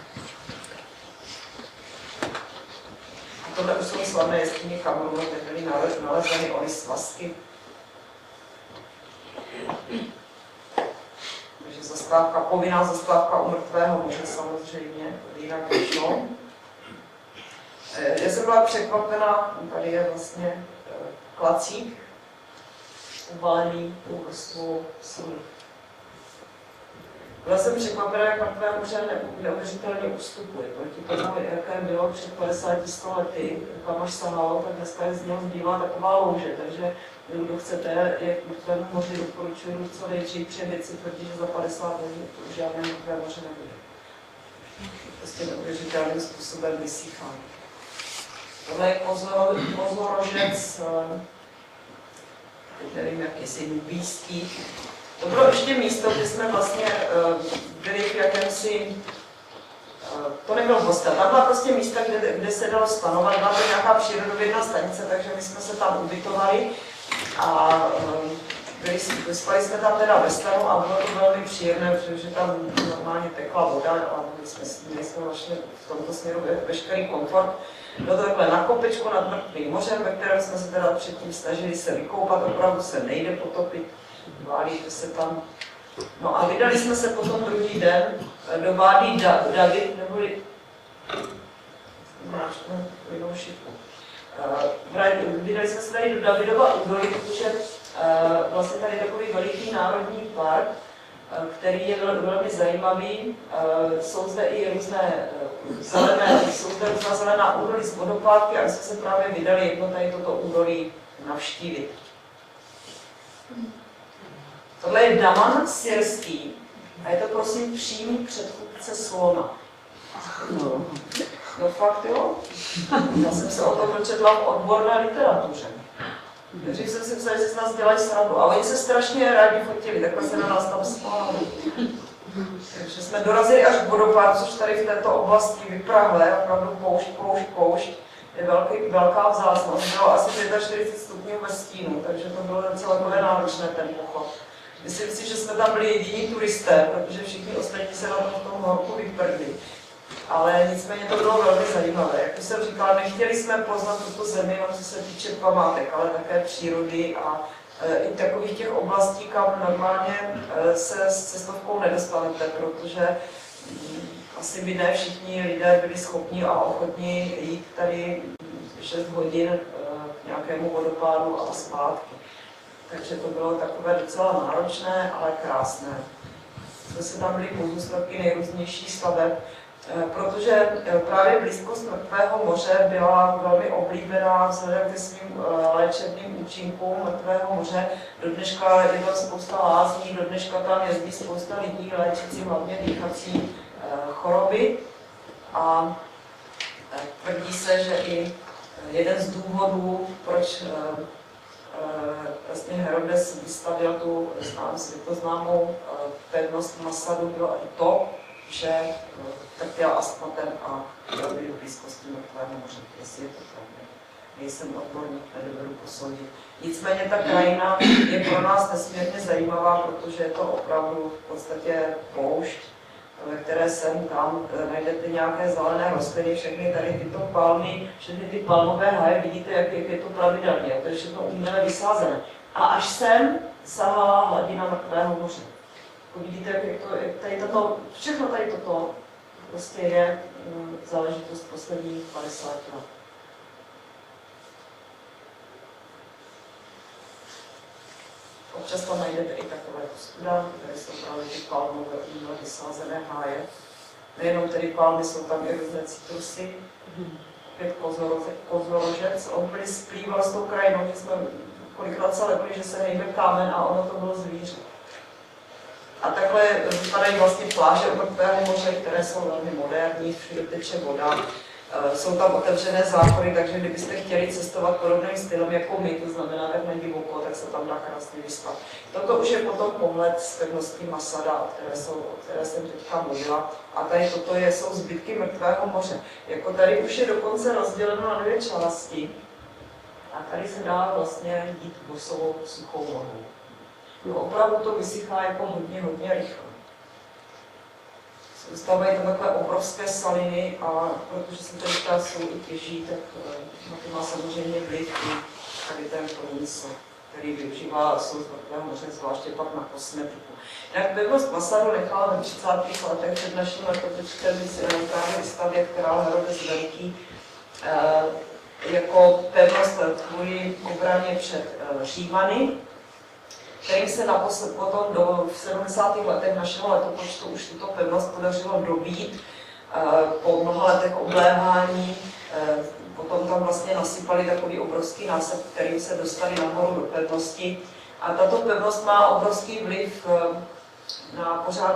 A tohle už jsou slavné jeskyně Kamerunu, kde byly nalezeny ony svazky. Takže zastávka, povinná zastávka u Mrtvého moře samozřejmě, jinak vyšlo. Já jsem byla překvapena, tady je vlastně klacík, uvalený tou vrstvou sůl. Byla jsem překvapena, jak Mrtvé moře neuvěřitelně ustupuje. Proti tomu, jaké bylo před 50-100 lety, kam až sahalo, tak dneska je z něho zbývá taková louže. Takže kdo chcete, jak Mrtvému moři doporučuji co nejdřív přemět si tvrdí, že za 50 let to žádné Mrtvé moře nebude. Prostě neuvěřitelným způsobem vysychá. Tohle je kozorožec, nevím, jak jestli nubijský. To bylo ještě místo, kde jsme vlastně byli v jakémsi, to nebylo hostel, tam byla prostě místa, kde se dalo stanovat, byla to nějaká přírodovědná stanice, takže my jsme se tam ubytovali a spali jsme tam teda ve stanu a bylo to velmi příjemné, protože tam normálně tekla voda a měli jsme vlastně v tomto směru veškerý komfort. Bylo to takhle na kopečku nad Mrtvým mořem, ve kterém jsme se teda předtím snažili se vykoupat, opravdu se nejde potopit, válíte se tam. No a vydali jsme se potom druhý den do Vádí David, neboli vydali jsme se tady do Davidova údolí, protože vlastně tady je takový veliký národní park, který je velmi zajímavý. Jsou zde i různé zelená údolí z vodopádky a my jsme se právě vydali jedno tady toto údolí navštívit. Tohle je Daman syrský a je to prosím přímý předchůdce slona. No fakt jo? Já jsem se o tom dočetla v odborné literatuře. Nejdřív jsem si myslela, že si z nás dělají srandu, a oni se strašně rádi fotili, takhle se na nás tam smáli. Takže jsme dorazili až k vodopádu, což tady v této oblasti vyprahlé, opravdu poušť. Je velká vzácnost, bylo asi 45 stupňů ve stínu, takže to bylo docela náročné ten pochod. Myslím si, že jsme tam byli jediní turisté, protože všichni ostatní se na tom horku vyprdli. Ale nicméně to bylo velmi zajímavé. Jak jsem říkala, nechtěli jsme poznat tuto zemi, jenom co se týče památek, ale také přírody a i takových těch oblastí, kam normálně se s cestovkou nedostanete, protože asi by ne všichni lidé byli schopni a ochotni jít tady 6 hodin k nějakému vodopádu a zpátky. Takže to bylo takové docela náročné, ale krásné. Jsme se tam byli pozůstatky nejrůznějších staveb, protože právě blízkost Mrtvého moře byla velmi oblíbená vzhledem ke svým léčebným účinkům Mrtvého moře. Do dneška je tam spousta lázní, do dneška tam jezdí spousta lidí léčící hlavně dýchací choroby. A tvrdí se, že i jeden z důvodů, proč vlastně Herodes vystavěl tu světoznámou pevnost Masadu, bylo i to, že trpěl astmatem a byl v blízkosti mrtvého moře, jestli je to pravda. Nejsem odborník, nedovedu posoudit. Nicméně ta krajina je pro nás nesmírně zajímavá, protože je to opravdu v podstatě poušť, ve které sem tam najdete nějaké zelené rostliny, všechny tady tyto palmy, všechny ty palmové háje, vidíte, jak je to pravidelně, to je všechno uměle vysázené. A až sem sahala hladina mrtvého moře. Vidíte, jak tady toto, všechno tady toto prostě je záležitost posledních 50 let. Občas tam najdete i takové studa, které jsou právě ty palmové uměle vysázené háje. Nejenom tedy palmy, jsou tam i různé citrusy, opět kozorožec. On byl splýval s tou krajinou, že jsme kolikrát se lepili, že se nejde kámen a ono to bylo zvíře. A takhle vypadají vlastně pláže u mrtvého moře, které jsou velmi moderní, všude teče voda. Jsou tam otevřené záchody, takže kdybyste chtěli cestovat podobným stylem jako my, to znamená tak nedivoko, tak se tam dá krásně vyspat. Toto už je potom pohled z pevnosti Masada, o které jsem teďka mluvila. A tady toto jsou zbytky mrtvého moře. Jako tady už je dokonce rozděleno na 2 části. A tady se dá vlastně jít bosou suchou nohou. No, opravdu to vysychá jako hodně rychle. Zůstávají tam takové obrovské saliny a protože se tady jsou i těží, tak na to má samozřejmě vliv i tady ten průmysl, který využívá soud mrtvého moře, zvláště pak na kosmetiku. Jinak pevnost Masadu nechala ve 30. letech před naším letopočtem právě vystavět král Herodes Veliký jako pevnost kvůli obraně před Římany, kterým se naposled potom v 70. letech našeho letopočtu už tuto pevnost podařilo dobít po mnoha letech obléhání. Potom tam vlastně nasypali takový obrovský násep, kterým se dostali nahoru do pevnosti. A tato pevnost má obrovský vliv pořád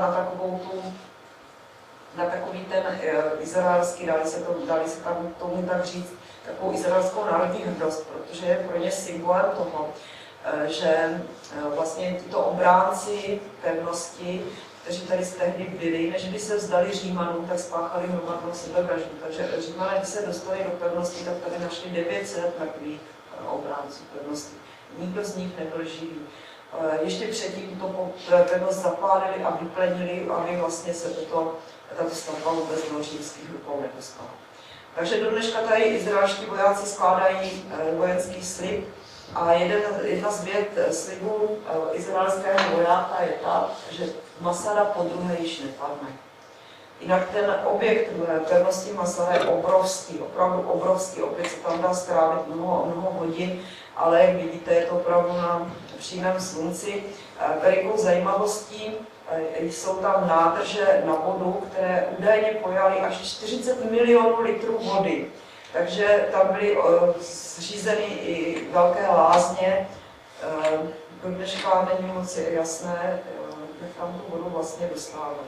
na takový ten izraelský, dali se tam tomu tak říct, takovou izraelskou národní hrdost, protože je pro ně symbolem toho, že vlastně tyto obránci pevnosti, kteří tady tehdy byli, než by se vzdali Římanům, tak spáchali hromadnou sebevraždu. Takže Římané, když se dostali do pevnosti, tak tady našli 900 mrtvých obránců pevnosti. Nikdo z nich nebyl živý. Ještě předtím to pevnost zapálili a vyplenili, aby vlastně se tato stavba vůbec do římských rukou nedostala. Takže do dneška tady izraelští vojáci skládají vojenský slib. A jedna z vět slibů izraelského vojáka je ta, že Masada podruhé již nepadne. Jinak ten objekt pevnosti Masada je obrovský, opravdu obrovský, opět se tam dá strávit mnoho hodin, ale jak vidíte, je to opravdu na přímém slunci. Velikou zajímavostí jsou tam nádrže na vodu, které údajně pojaly až 40 milionů litrů vody. Takže tam byly zřízeny i velké lázně. Do dneška není moc jasné, jak tam tu vodu vlastně dostávají.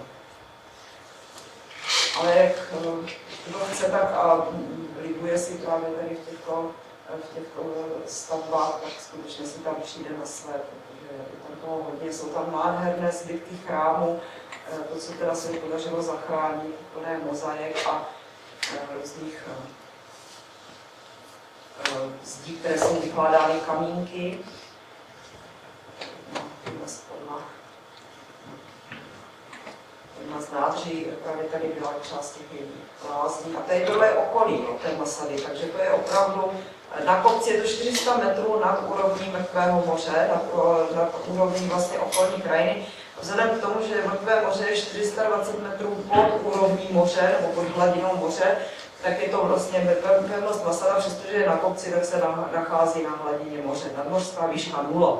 Ale jak kdo chce, tak a libuje si právě tady v těchto stavbách, tak skutečně si tam přijde na své, protože je tam toho hodně. Jsou tam nádherné zbytky chrámu, to, co teda se podařilo zachránit, plné mozaik a různých zdí, které jsou vykládány kamínky. Jedna z nádrží, právě tady byla část těch lázní. A tady tohle je okolí té Masady, takže to je opravdu, na kopci je to 400 metrů nad úrovní Mrtvého moře, nad úrovní vlastně okolní krajiny. Vzhledem k tomu, že Mrtvé moře je 420 metrů pod úrovní moře, nebo pod hladinou moře, tak je to vlastně pevnost Masada, přestože je na kopci, tak se nachází na hladině moře. Nadmořská výška 0.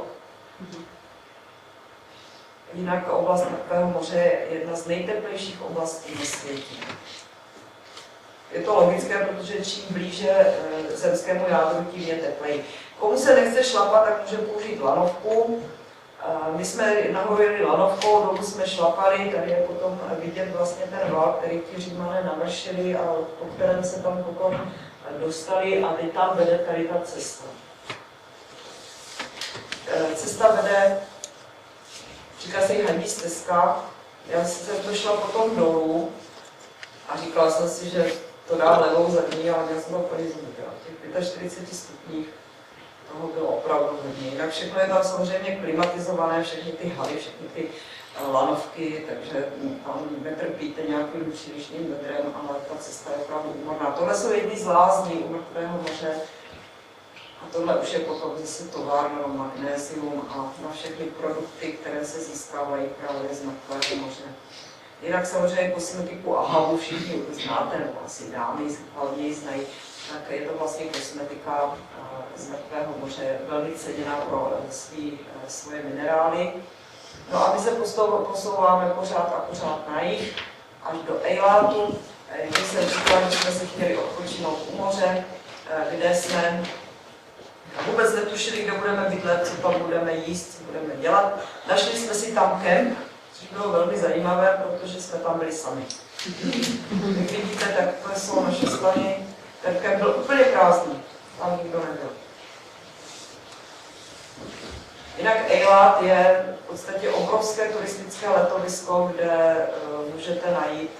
Jinak oblast Mrtvého moře je jedna z nejteplejších oblastí na světě. Je to logické, protože čím blíže zemskému jádru, tím je teplej. Komu se nechce šlapat, tak může použít lanovku. My jsme nahoru jeli lanovkou, dolů jsme šlapali, tady je potom vidět vlastně ten val, který ti Římané navršili a po kterém se tam potom dostali a teď tam vede tady ta cesta. cesta vede, říká se jí Hadí stezka. Já jsem to šla potom dolů a říkala jsem si, že to dá levou zadní, ale já jsem to úplně zbudila. V těch 45 stupních toho bylo opravdu hodně. Jinak všechno je tam samozřejmě klimatizované, všechny ty haly, všechny ty lanovky, takže tam netrpíte nějakým přílišným vedrem, ale ta cesta je opravdu úmorná. Tohle jsou jedny z lázní u Mrtvého moře. A tohle už je potom zase továrno, magnézium a na všechny produkty, které se získávají právě z Mrtvého moře. Jinak samozřejmě kosmetiku Ahavu všichni znáte, nebo asi dámy hlavně znají, tak je to vlastně kosmetika z Mrtvého moře, velmi ceněná pro svoje minerály. No a my se posouváme pořád a pořád na jih, až do Eilátu, kde jsem říkala, že jsme se chtěli odpočinout u moře, kde jsme vůbec netušili, kde budeme bydlet, co tam budeme jíst, co budeme dělat. Našli jsme si tam kemp, což bylo velmi zajímavé, protože jsme tam byli sami. Jak vidíte, tak to jsou naše stany. Ten kemp byl úplně prázdný, tam nikdo nebyl. Jinak Eilat je v podstatě obrovské turistické letovisko, kde můžete najít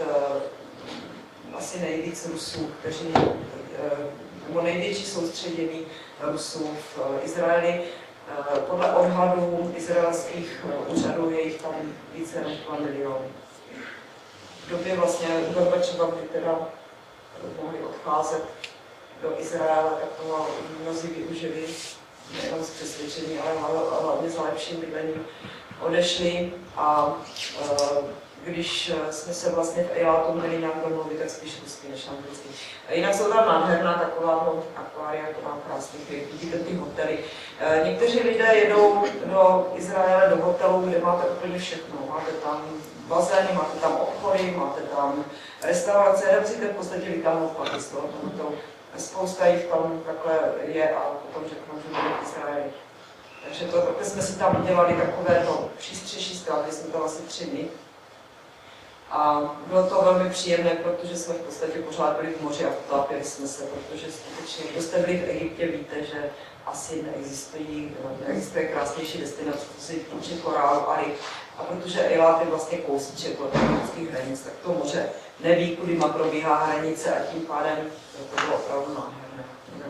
asi nejvíc Rusů, kteří, nebo největší soustředění Rusů v Izraeli. Podle odhadů izraelských úřadů je jich tam více než 2 miliony. V době vlastně Gorbačova, kdy teda mohli odcházet do Izraele, tak toho mnozí využili nejenom z přesvědčení, ale hlavně za lepším bydlením odešli a když jsme se vlastně v Eilátu měli nějak domluvit, tak spíš rusky než anglicky. Jinak jsou tam nádherná taková akvária, to má krásný květ, vidíte ty hotely. Někteří lidé jedou do Izraele, do hotelu, kde máte úplně všechno. Máte tam bazény, máte tam obchody, máte tam restaurace, nemusíte v podstatě vytáhnout platy z toho hotelu. Spousta jich tam takhle je a potom řeknou, že byli v Izraeli. Takže to jsme si tam udělali takového přístřeší, strávili jsme tam asi 3 dny. A bylo to velmi příjemné, protože jsme v podstatě pořád byli v moři a vtápěli jsme se, protože skutečně, kdo jste byli v Egyptě, víte, že asi neexistuje krásnější destinace, co se týče korálu a ryb. A protože Eilat je vlastně kousíček od amerických hranic, tak to moře neví, kudy má probíhá hranice a tím pádem to bylo opravdu nádherné.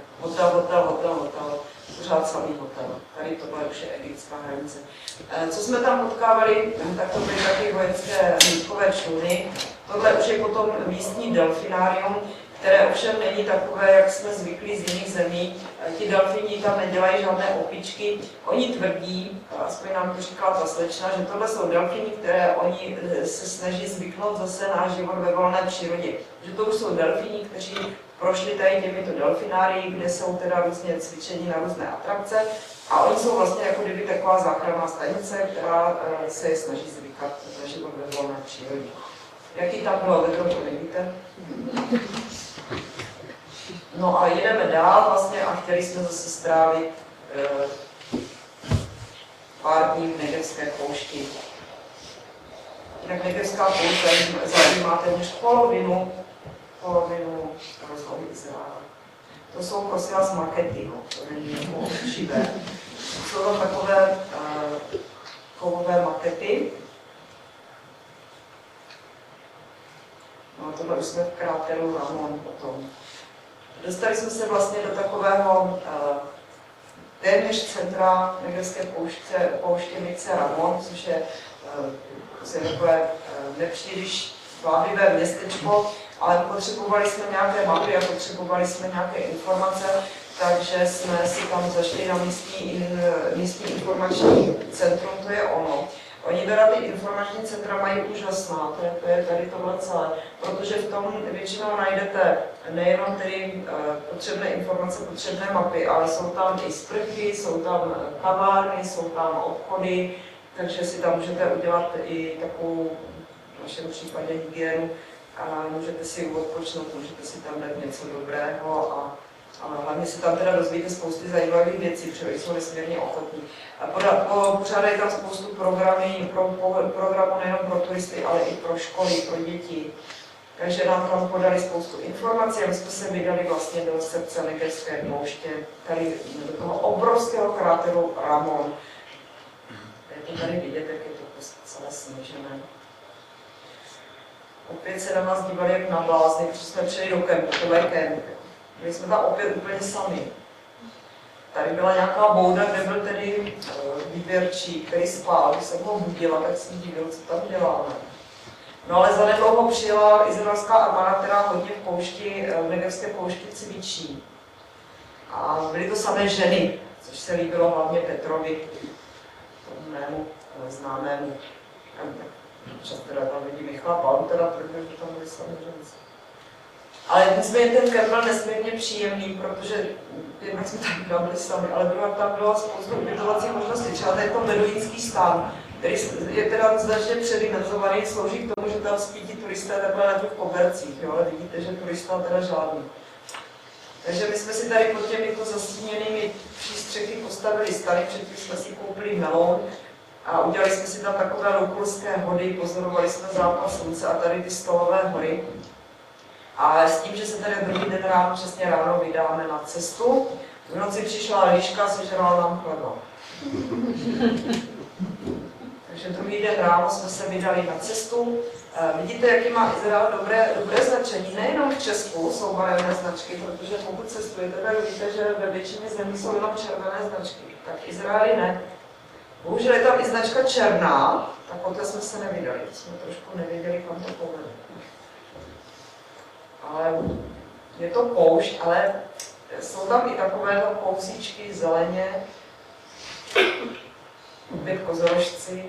Hotel, pořád samý hotel. Tady tohle už je egyptská hranice. Co jsme tam potkávali, tak to byly taky vojenské hlídkové čluny. Tohle už je potom místní delfinárium, které ovšem není takové, jak jsme zvyklí z jiných zemí. Ti delfíni tam nedělají žádné opičky. Oni tvrdí, aspoň nám to říkala ta slečna, že tohle jsou delfíni, které oni se snaží zvyknout zase na život ve volné přírodě. Že to už jsou delfíni, kteří prošli tady těmito delfinárii, kde jsou teda různě cvičení na různé atrakce. A oni jsou vlastně jako kdyby taková záchranná stanice, která se snaží zvykat na život ve volné přírodě. Jaký tam bylo vedro, to nevíte? No a jedeme dál vlastně a chtěli jsme zase strávit pár dní v Negevské poušti. Jinak Negevská poušť zajímá téměř polovinu rozlohy Izraele. To jsou prosím vás makety, to není jako živé. Jsou tam takové kovové makety. No a tohle už jsme v kráteru Ramon potom. Dostali jsme se vlastně do takového téměř centra Negevské pouště Mice Ramon, což je takové nepříliš vábivé městečko, ale potřebovali jsme nějaké mapy a potřebovali jsme nějaké informace, takže jsme si tam zašli na místní informační centrum, to je ono. Oni teda ty informační centra mají úžasná, to je tady tohle celé, protože v tom většinou najdete nejenom tedy potřebné informace, potřebné mapy, ale jsou tam i sprchy, jsou tam kavárny, jsou tam obchody, takže si tam můžete udělat i takovou, v našem případě hygienu, a můžete si odpočnout, můžete si tam dát něco dobrého a hlavně si tam teda dozvíte spousty zajímavých věcí, protože jsou nesmírně ochotní. Pořádají tam spoustu programů nejenom pro turisty, ale i pro školy, pro děti. Takže nám tam podali spoustu informací a my jsme se vydali vlastně do srdce Negerské pouště, tady do toho obrovského kráteru Ramon. Je to tady vidět, jak je to celé snížené. Opět se na nás dívali jak na blázny, protože jsme přijeli do kempu, to je kemp. Byli jsme tam opět úplně sami. Tady byla nějaká bouda, kde byl tedy výběrčí, který spál. Když jsem ho budila, tak jsem díval, co tam děláme. No ale zanedlouho přijela izraelská armáda, která hodně v poušti, v Negerské poušti cvičí. A byly to samé ženy, což se líbilo hlavně Petrovi, tomu mému známému. Čas teda tam vidím i chlapa, teda protože tam byly samé ženy. Ale nicméně ten kemp byl nesmírně příjemný, protože jednak jsme tam byli sami, ale tam byla spoustu ubytovacích možností. Třeba tady to beduínský stán, který je teda značně předimenzovaný, slouží k tomu, že tam spí ti turisté takhle na těch kobercích, jo? Ale vidíte, že turista teda žádný. Takže my jsme si tady pod těmito zastíněnými přístřechy postavili stany, předtím jsme si koupili melon a udělali jsme si tam takové lukulské hody, pozorovali jsme západ slunce a tady ty stolové hory. A s tím, že se tady druhý den ráno, přesně ráno vydáme na cestu, v noci přišla liška a sežrala nám chleba. Takže druhý den ráno jsme se vydali na cestu. Vidíte, jaký má Izrael dobré značení. Nejenom v Česku jsou barevné značky, protože pokud cestujete, tak vidíte, že ve většině zemí jsou jenom červené značky. Tak v Izraeli ne. Bohužel je tam i značka černá, tak poté jsme se nevydali. Jsme trošku nevěděli, kam to povede. Ale je to poušť, ale jsou tam i takovéhle kousíčky zeleně, opět kozorožci.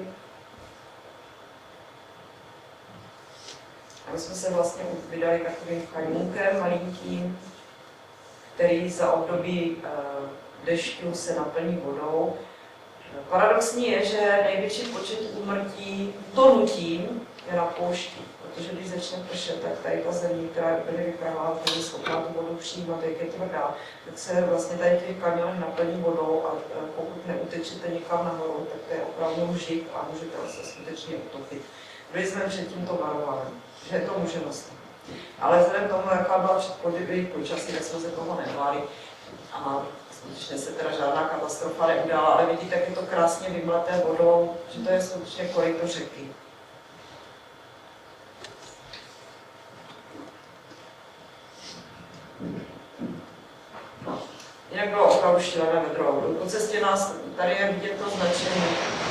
A my jsme se vlastně vydali takovým kanínkem malinkým, který za období dešťů se naplní vodou. Paradoxní je, že největší počet úmrtí tonutím je na poušti, protože když začne pršet, tak tady ta země, která je úplně vypravá, není schopná tu vodu přijímat, jak je tvrdá, tak se vlastně tady těch kamionech naplní vodou a pokud neutečete někam nahoru, tak to je opravdu žik a můžete se skutečně utopit. Byli jsme před tímto varováni, že je to může nastat. Ale vzhledem k tomu, jaká byla předpověď počasí, tak jsme se toho nebáli. A skutečně se teda žádná katastrofa neudělala, ale vidíte, jak je to krásně vymleté vodou, že to je skutečně koryto řeky. No. Jinak bylo opravdu šílené vedro. Po cestě nás tady je vidět to značení.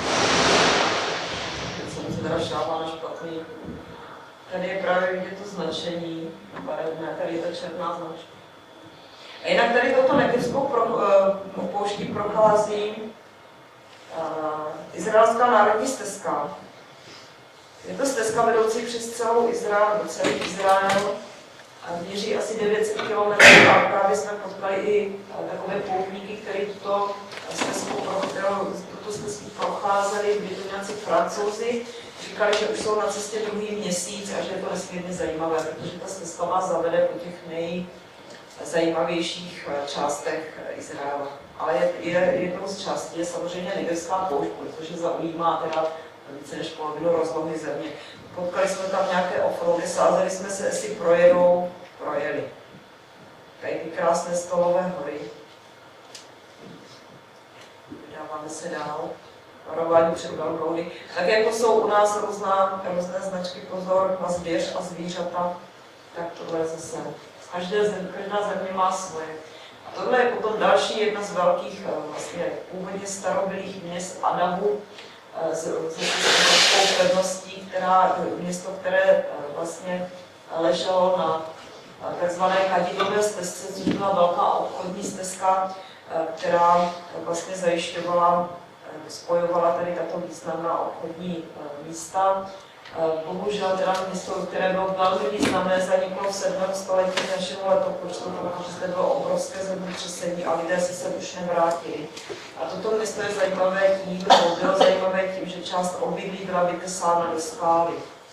Jsem se teda šála na špatný. Tady je právě vidět to značení barevné, tady je ta černá značka. A jinak tady toto Negerskou pouští prochází izraelská národní stezka. Je to stezka vedoucí přes celou Izrael, celý Izrael. Měří asi 900 km a právě jsme potkali i takové poutníky, kteří tuto stezku procházeli, byli to nějací Francouzi. Říkali, že už jsou na cestě druhý měsíc a že je to nesmírně zajímavé, protože ta stezka vás zavede po těch nejzajímavějších částech Izraela. Ale jednou z částí je samozřejmě Negerská poušť, protože zaujímá teda více než polovinu rozlohy země. Potkali jsme tam nějaké offroady, sázeli jsme se, jestli projeli. Tady ty krásné stolové hory. Vydáváme se dál. Varování před velbloudy. Tak jako jsou u nás různé značky pozor na zvěř a zvířata, tak tohle je zase. Každá země má svoje. A tohle je potom další jedna z velkých vlastně původně starobylých měst Adabu, s pevností, město, které vlastně leželo na takzvané Kadidové stezce, což byla velká obchodní stezka, která vlastně zajišťovala, spojovala tady tato významná obchodní místa. Bohužel teda město, které bylo velmi významné, zaniklo v 7. století našeho letopočtu, protože zde bylo obrovské zemětřesení a lidé se sem už nevrátili. A toto město je zajímavé tím, bylo zajímavé tím, že část obydlí byla vytesána do skály.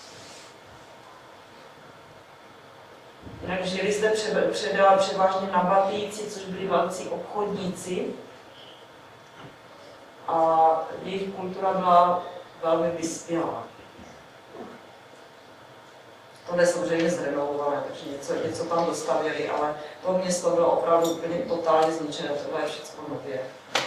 Jinak žili zde převážně Nabatíci, což byli velcí obchodníci. A jejich kultura byla velmi vyspělá. To je samozřejmě zrenovované, takže něco tam dostavěli, ale to město bylo opravdu úplně totálně zničené, tohle je všechno nově.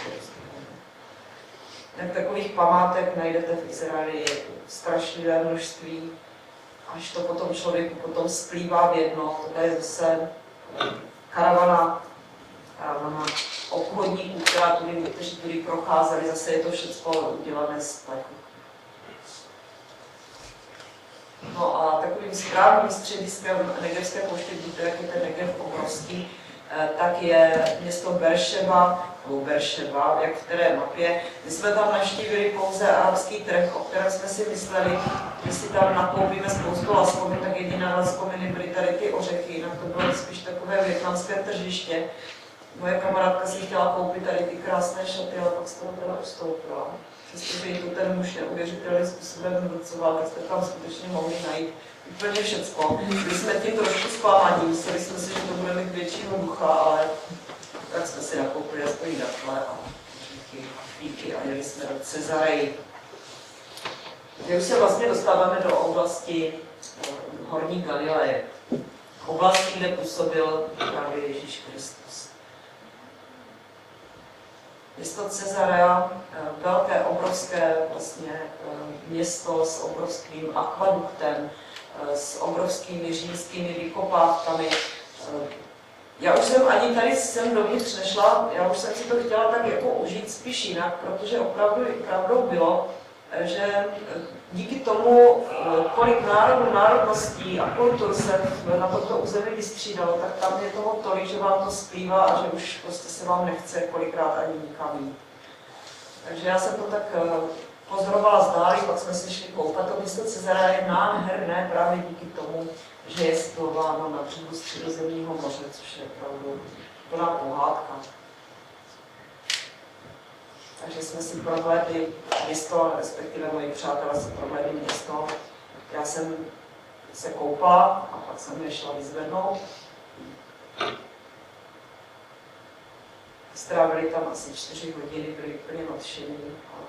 Tak takových památek najdete v Izraeli strašlivé množství, až to potom člověku potom splývá v jedno. To je zase karavana obchodníků, kteří tudy procházeli, zase je to všechno udělané z plechu. No a takovým správným střediskem Negevské pošty, vidíte, jak je ten Negev obrovský, tak je město Berševa, nebo Berševa, jak v které mapě. My jsme tam navštívili pouze arabský trh, o kterém jsme si mysleli, že si tam nakoupíme spoustu laskovin, tak jediná laskoviny byly tady ty ořechy, jinak to bylo spíš takové vietnamské tržiště. Moje kamarádka si chtěla koupit tady ty krásné šaty, ale pak z toho teda ustoupila. Přestože jí to ten muž neuvěřitelným způsobem vnucoval, tak jste tam skutečně mohli najít úplně všecko. Byli jsme tím trošku zklamaní, mysleli jsme si, že to bude mít většího ducha, ale tak jsme si nakoupili aspoň dafle a fíky a jeli jsme do Cezareji. Kde už se vlastně dostáváme do oblasti Horní Galileje. Oblasti, kde působil právě Ježíš Kristus. Město Cezarea, velké, obrovské vlastně město s obrovským akvaduktem, s obrovskými římskými vykopávkami. Já už jsem ani tady sem dovnitř nešla, já už jsem si to chtěla tak jako užít spíš jinak, protože opravdu pravdou bylo, že díky tomu, kolik národů, národností a kultur se na tomto území vystřídalo, tak tam je toho tolik, že vám to splývá a že už prostě se vám nechce kolikrát ani nikam jít. Takže já jsem to tak pozorovala z dálí, pak jsme si šli koupat. To město Cezarea je nádherné právě díky tomu, že je situováno na břehu Středozemního moře, což je opravdu plná pohádka. Takže jsme si prohlédli město, respektive moji přátelé si prohlédli město. Já jsem se koupala a pak jsem je šla vyzvednout. Strávili tam asi 4 hodiny, byli úplně nadšení.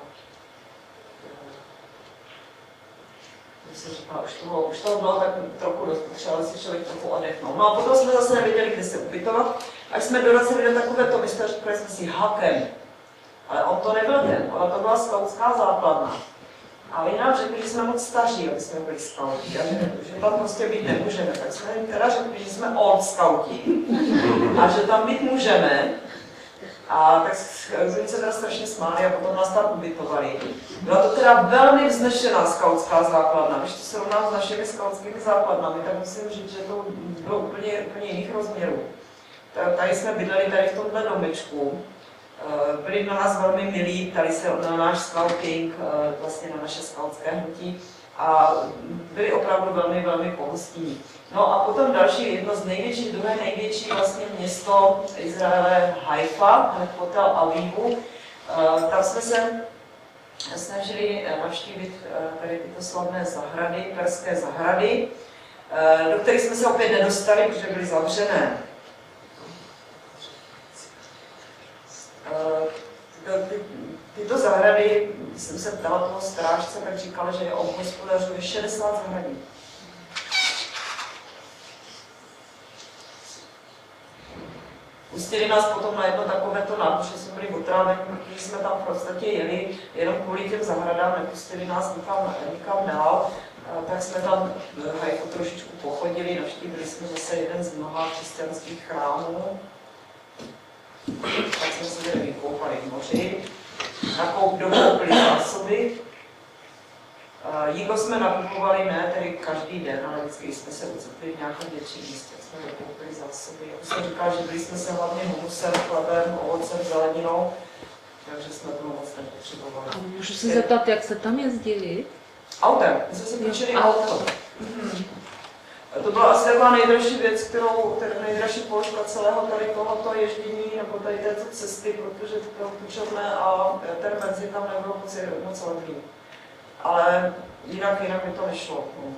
Jsem říkala, už toho bylo tak trochu dost, potřeboval si člověk trochu odechnout. No a potom jsme zase nevěděli, kde se ubytovat. Až jsme dorazili do takovéto místa, říkali jsme si Hakem. Ale on to nebyl ten, ale to byla skautská základna. A oni nám řekli, že jsme moc staří, aby jsme byli skauti, a že tam prostě být nemůžeme. Tak jsme jim teda řekli, že jsme old skauti a že tam být můžeme. A tak jsme se teda strašně smáli a potom nás tam ubytovali. Byla to teda velmi vznešená skautská základna. Když to srovnám s našimi skautskými základnami, tak musím říct, že to bylo úplně jiných rozměrů. Tady jsme bydleli tady v tomhle domečku. Byli na nás velmi milí, ptali se na náš scouting, vlastně na naše skautské hnutí a byli opravdu velmi pohostinní. No a potom další, jedno z největších, druhé největší vlastně město Izraele Haifa, hned po Tel Avivu. Tam jsme se snažili navštívit tady tyto slavné zahrady, perské zahrady, do kterých jsme se opět nedostali, protože byly zavřené. Tyto zahrady, když jsem se ptala toho strážce, tak říkala, že je obhospodařuje 60 zahradí. Pustili nás potom na jedno takovéto nábože, jsme byli otráveni, protože jsme tam v podstatě jeli jenom kvůli těm zahradám, nepustili nás nikam dál. Tak jsme tam Haifu trošičku pochodili, navštívili jsme zase jeden z mnoha křesťanských chrámů. Tak jsme se tady vykoupali v moři, dokoupili zásoby. Jídlo jsme nakupovali ne tedy každý den, ale vždycky jsme se ucetli v nějakém větším místě, jsme dokoupili zásoby. Jak jsem říkal, že byli jsme se hlavně humusem, chlebem, ovocem, zeleninou, takže jsme to moc nepotřebovali. Můžu se zeptat, jak se tam jezdili? Autem, my jsme se půjčili auto. To byla asi taková nejdražší věc, nejdražší položka celého tady tohoto ježdění nebo tady této cesty, protože to půjčovné a ten benzín tam nebyl moc levný. Ale jinak by to nešlo. No.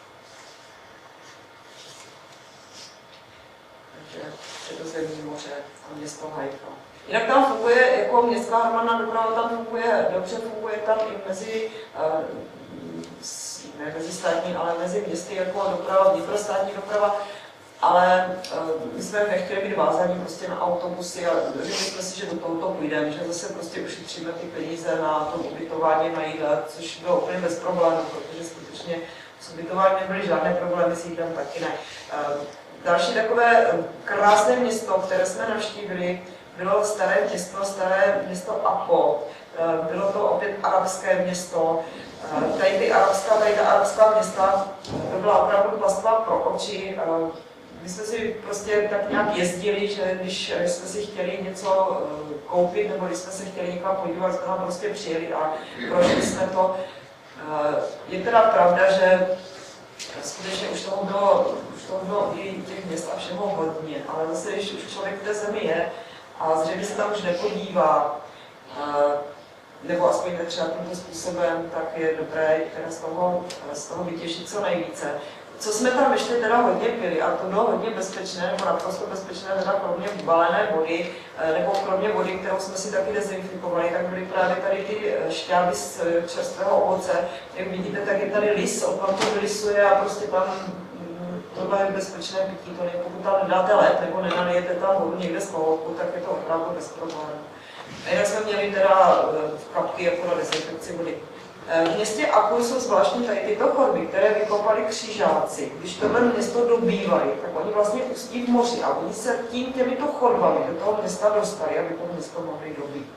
Takže Středozemní moře a město Haifa. Jinak tam funguje, jako městská hromadná doprava tam funguje dobře, funguje tam i mezi ne mezistátní, ale mezi městy jako doprava, vnitrostátní doprava, ale my jsme nechtěli být vázaní prostě na autobusy a řekli jsme si, že do tohoto půjdeme, že zase prostě ušetříme ty peníze na tom ubytování, na jídle, což bylo úplně bez problémů, protože skutečně s ubytováním nebyly žádné problémy, s jídlem taky ne. Další takové krásné město, které jsme navštívili, bylo staré město Apo. Bylo to opět arabské město. Tady ta arabská města, to byla opravdu pastva pro oči. My jsme si prostě tak nějak jezdili, že když jsme si chtěli něco koupit, nebo když jsme se chtěli někam podívat, jsme tam prostě přijeli a prošli jsme to. Je teda pravda, že skutečně už toho bylo i těch měst a všeho hodně, ale zase, když už člověk v té zemi je a zřejmě se tam už nepodívá, nebo aspoň třeba tímto způsobem, tak je dobré teda z toho vytěžit co nejvíce. Co jsme tam ještě teda hodně pili, a to bylo hodně bezpečné, nebo naprosto bezpečné, teda kromě balené vody, nebo kromě vody, kterou jsme si taky dezinfikovali, tak byly právě tady ty šťávy z čerstvého ovoce. Jak vidíte, tak je tady lis, opravdu vylisuje a prostě tam tohle je bezpečné pití, to je, pokud tam nedáte led nebo nenalijete tam vodu někde z pohodku, tak je to opravdu bez problémů. A jinak jsme měli teda kapky jako na dezinfekci vody. V městě Akul jsou zvláštní tady tyto chodby, které vykopali křižáci. Když tohle město dobývají, tak oni vlastně ustí v moři a oni se těmito chodbami do toho města dostali, aby to město mohli dobít.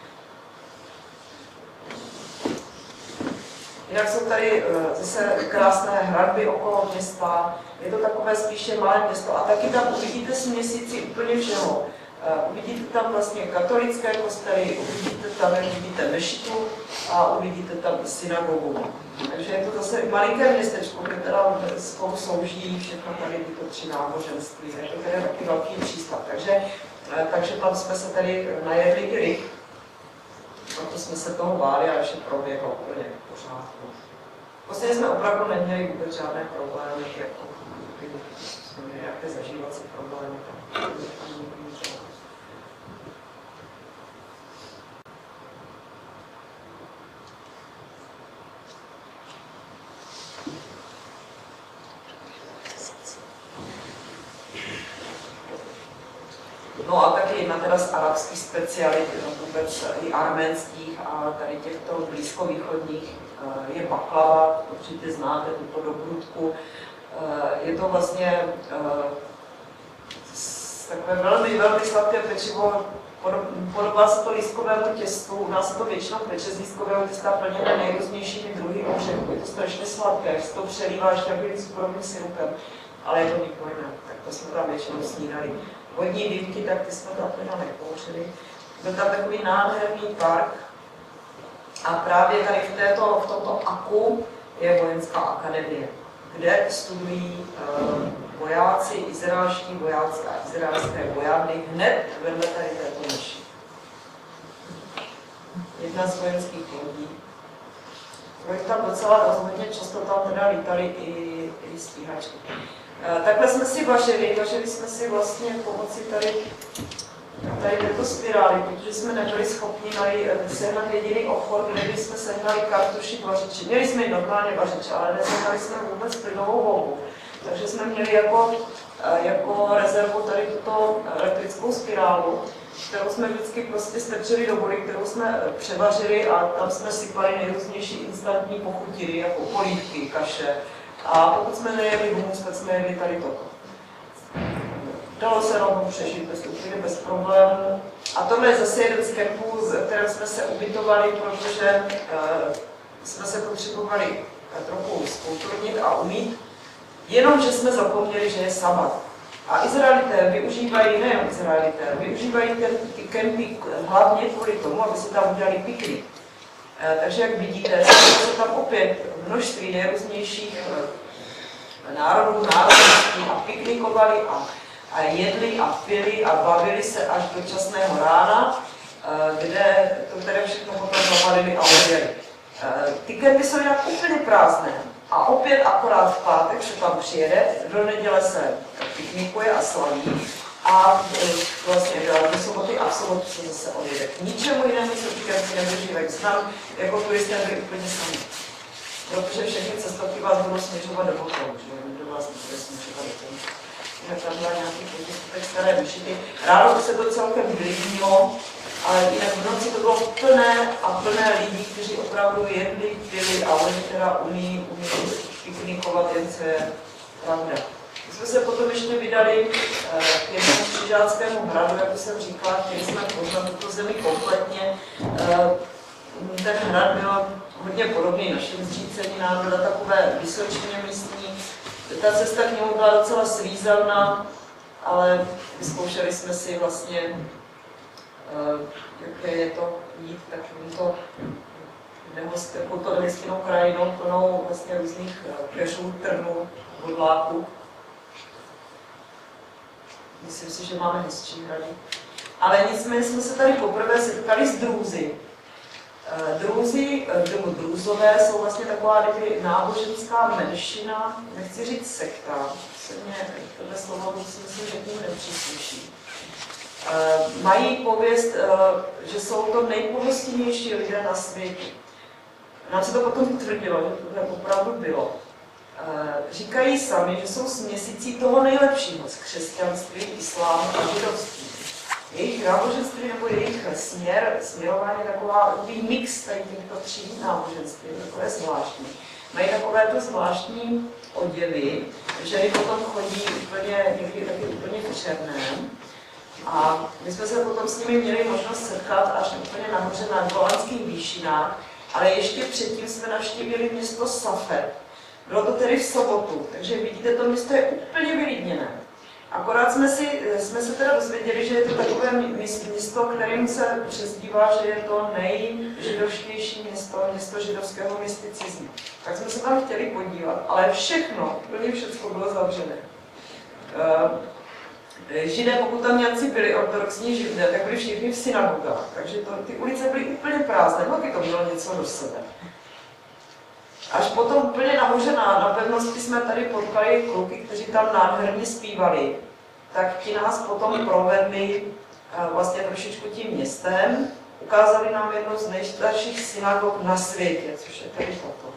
Jinak jsou tady zase krásné hradby okolo města, je to takové spíše malé město a taky tam uvidíte směsici úplně všeho. Uvidíte tam vlastně katolické kostely, uvidíte tam, jak vidíte mešitu a uvidíte tam synagogu. Takže je to zase malinké městečko, kde teda spolu slouží všechno tady tyto tři náboženství. Je to tady taky velký přístav. Takže tam jsme se tady najedli i ryb. Proto jsme se toho báli a ještě proběhlo úplně v pořádku. Vlastně jsme opravdu neměli vůbec žádné problémy, jako nějaké zažívací problémy. No a taky jedna teda z arabských specialit, vůbec i arménských a tady těchto blízkovýchodních je baklava, určitě znáte tuto dobrutku. Je to vlastně takové velmi, velmi sladké pečivo, podobá se to lístkovému těstu, u nás se to většinou peče z lístkového těsta plněné nejrůznějšími druhy ořechů. Je to strašně sladké, se to přelívá ještě takovým cukrovým syrupem, ale je to nikdo jinak, tak to jsme tam většinou snídali. Vodní dýmky, tak ty jsme tam teda nekouřili. Byl tam takový nádherný park a právě tady v tomto Aku je vojenská akademie, kde studují vojáci, izraelští vojáci a izraelské vojáky hned vedle tady této naší. Jedna z vojenských lodí. Bylo jich tam docela rozhodně, často tam teda lítali i stíhačky. Takhle jsme si vařili jsme si vlastně pomocí tady této spirály, protože jsme nebyli schopni sehnat jediný obchod, kde bychom sehnali kartuši k vařiči. Měli jsme i normálně vařiče, ale nesehnali jsme vůbec plynovou volbu. Takže jsme měli jako rezervu tady tuto elektrickou spirálu, kterou jsme vždycky prostě strčili do vody, kterou jsme převařili a tam jsme sypali nejrůznější instantní pochutiny, jako polívky, kaše. A pokud jsme nejedli humus, tak jsme jedli tady toto. Dalo se rovnou přežít úplně bez problémů. A tohle je zase jeden z kempů, z kterém jsme se ubytovali, protože jsme se potřebovali trochu zkulturnit a umít. Jenomže jsme zapomněli, že je sabat. A Izraelité využívají, nejen Izraelité, využívají ty kempy hlavně kvůli tomu, aby si tam udělali piknik. Takže jak vidíte, jsou tam opět množství nejrůznějších národů, národností a piknikovali a jedli a pili a bavili se až do časného rána, kde to tedy všechno potom zabalili a odjeli. Ty kempy jsou jinak úplně prázdné a opět akorát v pátek se tam přijede, do neděle se piknikuje a slaví a vlastně do soboty a v sobotu se zase odjede. K ničemu jinému se ty kempy nevyužívají, jsme tam jako turisté byli úplně sami. protože všechny cestovky vás budou směřovat do Bochoru, že nikdo vás nebude směřovat do toho. Tak tam byla nějaký podnik staré vyšity. Ráno se to celkem vylidnilo, ale jinak v noci to bylo plné a plné lidí, kteří opravdu jedli, pili a oni teda umí piknikovat, jen co je pravda. My jsme se potom ještě vydali k jednomu křižáckému hradu, jak jsem říkala, chtěli jsme poznat tuto zemi kompletně. Ten hrad byl hodně podobný našim zříceninám, byla takové vysočině místní. Ta cesta k němu byla docela svízelná, ale vyzkoušeli jsme si vlastně, jaké je to jít takovýmto nehostinnou krajinou, plnou vlastně různých keřů, trnů, bodláků. Myslím si, že máme hezčí hrady. Ale nicméně jsme se tady poprvé setkali s drůzy. Drůzové jsou vlastně taková náboženská menšina, nechci říct sekta, tohle slovo myslím si, že k ním nepřísluší. Mají pověst, že jsou to nejpohostinnější lidé na světě. Nám se to potom tvrdilo, že to opravdu bylo. Říkají sami, že jsou směsicí toho nejlepšího z křesťanství, islámu a židovství. Jejich náboženství nebo jejich směrování je takový mix tady těchto tří náboženství, takové zvláštní. Mají takovéto zvláštní oděvy, ženy potom chodí úplně, někdy taky úplně v černém. A my jsme se potom s nimi měli možnost setkat až úplně nahoře na Golanských výšinách, ale ještě předtím jsme navštívili město Safed. Bylo to tedy v sobotu, takže vidíte, to město je úplně vylidněné. Akorát jsme se teda dozvěděli, že je to takové město, kterým se přezdívá, že je to nejžidovštější město židovského mysticismu. Tak jsme se tam chtěli podívat, ale všechno bylo zavřené. Židé, pokud tam nějací byli ortodoxní židé, tak byli všichni v synagogách, takže ty ulice byly úplně prázdné, taky to mělo něco do sebe. Až potom úplně nahoře na pevnosti jsme tady potkali kluky, kteří tam nádherně zpívali. Tak ti nás potom provedli vlastně trošičku tím městem. Ukázali nám jednu z nejstarších synagog na světě, což je tady toto.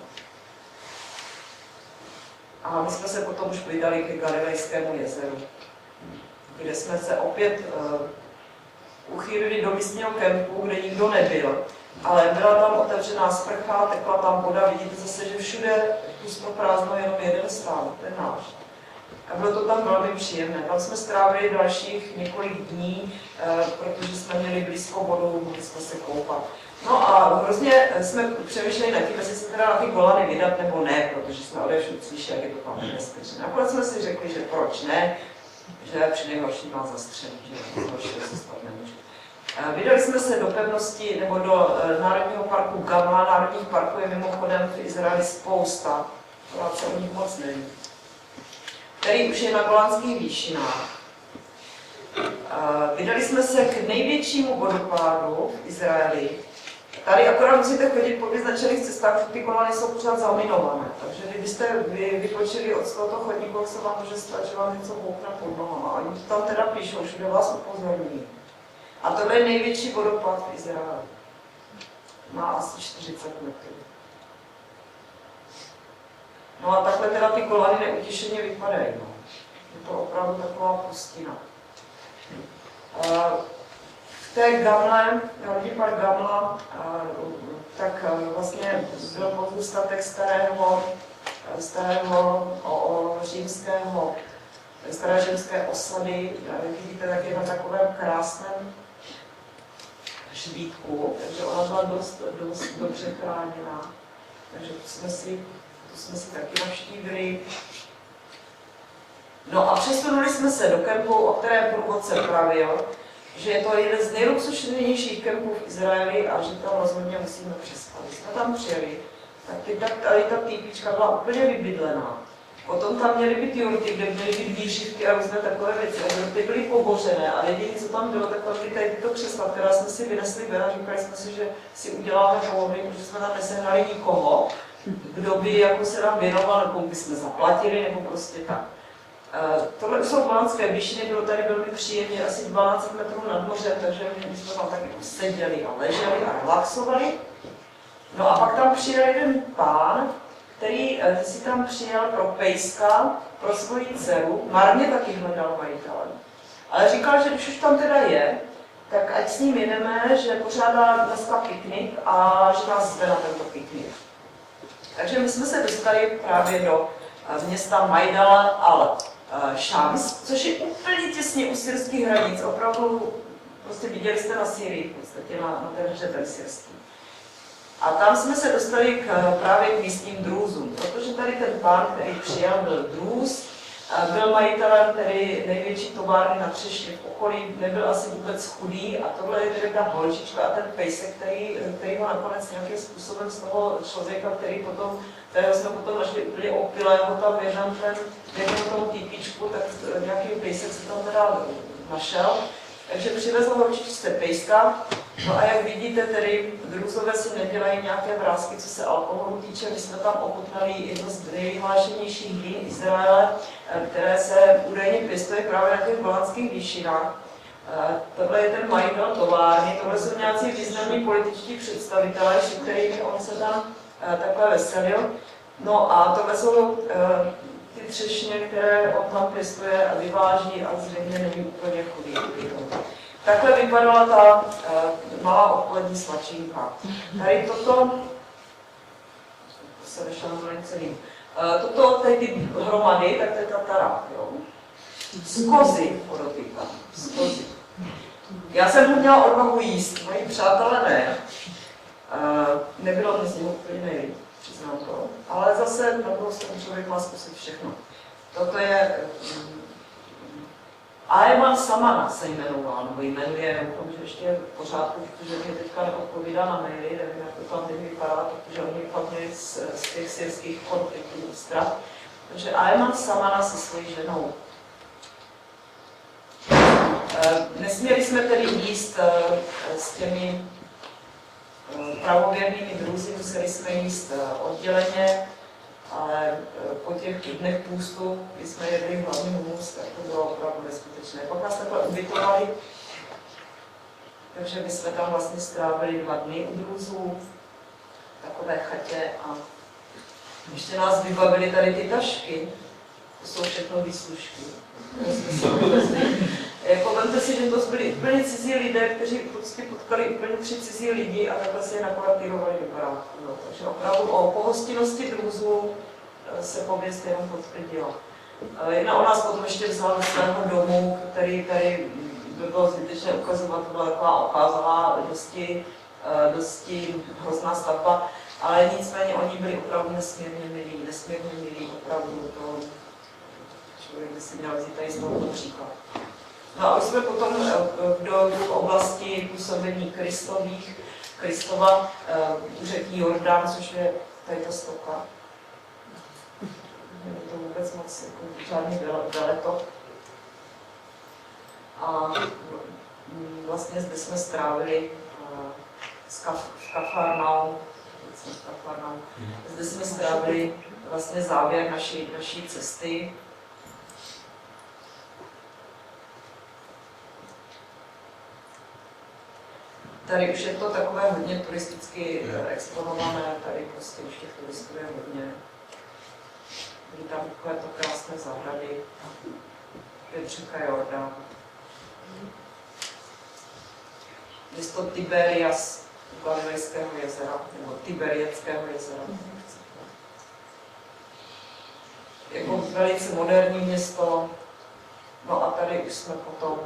A my jsme se potom už vydali ke Galilejskému jezeru, kde jsme se opět uchýlili do místního kempu, kde nikdo nebyl. Ale byla tam otevřená sprcha, tekla tam voda, vidíte zase, že všude pusto prázdno, jenom jeden stál, ten náš. A bylo to tam velmi příjemné. Tam jsme strávili dalších několik dní, protože jsme měli blízko vodu, mohli jsme se koupat. No a hrozně jsme přemýšleli nad tím, jestli se teda na ty Golany vydat nebo ne, protože jsme odešli slyšeli, jak je to tam nebezpečné. Nakonec jsme si řekli, že proč ne, že při nejhorší má zastřelit, že zhoršil se stát nemůže. Vydali jsme se do pevnosti nebo do Národního parku Gamla. Národních parků je mimochodem v Izraeli spousta, ale se o nich moc neví. Který už je na Golanských výšinách. Vydali jsme se k největšímu vodopádu v Izraeli. Tady akorát musíte chodit po vyznačených cestách, ty Golany jsou pořád zaminované. Takže kdybyste vypočili od tohoto chodníku, jak se vám může stát, že vám něco boukne pod nohama. Oni tam teda píšou, všude vás upozorní. A tohle je největší vodopád v Izraeli. Má asi 40 metrů. No a takhle teda ty Golany neutěšeně vypadají. No. Je to opravdu taková pustina. V té Gamle, Národní park Gamla, tak vlastně byl pozůstatek staré římské osady. Vidíte, tak je na takovém krásném hřbítku, takže ona byla dost dobře chráněná. Takže to jsme si taky navštívili. No a přesunuli jsme se do kempu, o kterém průvodce pravil, že je to jeden z nejluxusnějších kempů v Izraeli a že tam rozhodně musíme přespat. Když jsme tam přijeli, tak ta týpička byla úplně vybydlená. Potom tam měly být jurty, kde měly být výřivky a různé takové věci. A jurty byly pobořené a jediné, co tam bylo, tak byly tady tyto křesla, která jsme si vynesli ven a říkali jsme si, že si uděláme pohodlí, protože jsme tam nesehnali nikoho, kdo by jako se nám věnoval, nebo by jsme zaplatili, nebo prostě tak. Tohle jsou Golanské výšiny, bylo tady velmi příjemně, asi 12 metrů nad mořem, takže my jsme tam tak jako seděli a leželi a relaxovali. No a pak tam přijel jeden pán, který si tam přijel pro pejska, pro svoji dceru, marně taky hledal majitele. Ale říkal, že když už tam teda je, tak ať s ním jedeme, že pořádá dneska piknik a že nás zve na tento piknik. Takže my jsme se dostali právě do města Majdala al-Shams, což je úplně těsně u syrských hranic, opravdu, prostě viděli jste na Syrii, v podstatě na ten hřeben syrský. A tam jsme se dostali právě k místním drůzům, protože tady ten pán, který přijel, byl drůz, byl majitelem tedy největší továrny na třešně v okolí, nebyl asi vůbec chudý a tohle je tedy ta holčička a ten pejsek, který ho nakonec nějakým způsobem z toho člověka, kterého jsme potom našli úplně opilého tam v jednom tomu týpičku, tak nějaký pejsek se tam teda našel. Takže přivezl holčičce pejska. No a jak vidíte, tedy druzové si nedělají nějaké vrásky, co se alkoholu týče. My jsme tam ochutnali jedno z nejvyhlášenějších vín Izraele, které se údajně pěstuje právě na těch Golanských výšinách. Tohle je ten majitel továrny, tohle jsou nějací významní političtí představitelé, s kterými on se tam takhle veselil. No a tohle jsou ty třešně, které on tam pěstuje a vyváží a zřejmě není úplně chudý. Takhle vypadala ta malá obchodní svačinka. Tady toto se nešla na celým. Toto, tady ty hromady, tak to je tatara, jo. Z kozy, podotýkám, z kozy. Já jsem ho měla odvahu jíst, moji přátelé ne. Nebylo mi z něho úplně nejlíp, přiznám to. Ale zase na druhou stranu člověk má zkusit všechno. Toto je Ayman Samana se jmenoval, nebo jmenuje, doufám, že ještě je v pořádku, protože mě teďka neodpovídá na maily, nevím, jak to tam teď vypadá, protože oni fakt měli z těch syrských konfliktů strach. Takže Ayman Samana se svojí ženou. Nesměli jsme tedy jíst s těmi pravověrnými druzy, museli jsme jíst odděleně, ale po těch dnech půstu, kdy jsme jedli hlavní humus, tak to bylo opravdu neskutečné. Pak nás takhle ubytovali, takže my jsme tam vlastně strávili 2 dny u druzů, v takové chatě a ještě nás vybavili tady ty tašky, to jsou všechno výslužky. Jako vemte si, že to byli úplně cizí lidé, kteří prostě potkali úplně 3 cizí lidi a takhle se je nakvartírovali do barátku. No. Takže opravdu o pohostinnosti druzů se pověst jenom potvrdila. Jedna o nás potom ještě vzala do svého domu, který tady by bylo zbytečné ukazovat, to byla taková okázalá, dosti hrozná stavba, ale nicméně oni byli opravdu nesmírně milí, opravdu to člověk by si měl vzít tady z tohoto příklad. No a už jsme potom v oblasti působení Kristova u řeky Jordán, což je tady ta stoka. Není to vůbec moc jako žádný veletok. A vlastně zde jsme strávili v Kafarnaum. Zde jsme strávili vlastně závěr naší cesty. Tady už je to takové hodně turisticky exponované, tady prostě už těch turistů je hodně. Byly tam takové to krásné zahrady, je řeka Jordán. Město Tiberias u Galilejského jezera, nebo Tiberiackého jezera. Jako velice moderní město. No a tady už jsme potom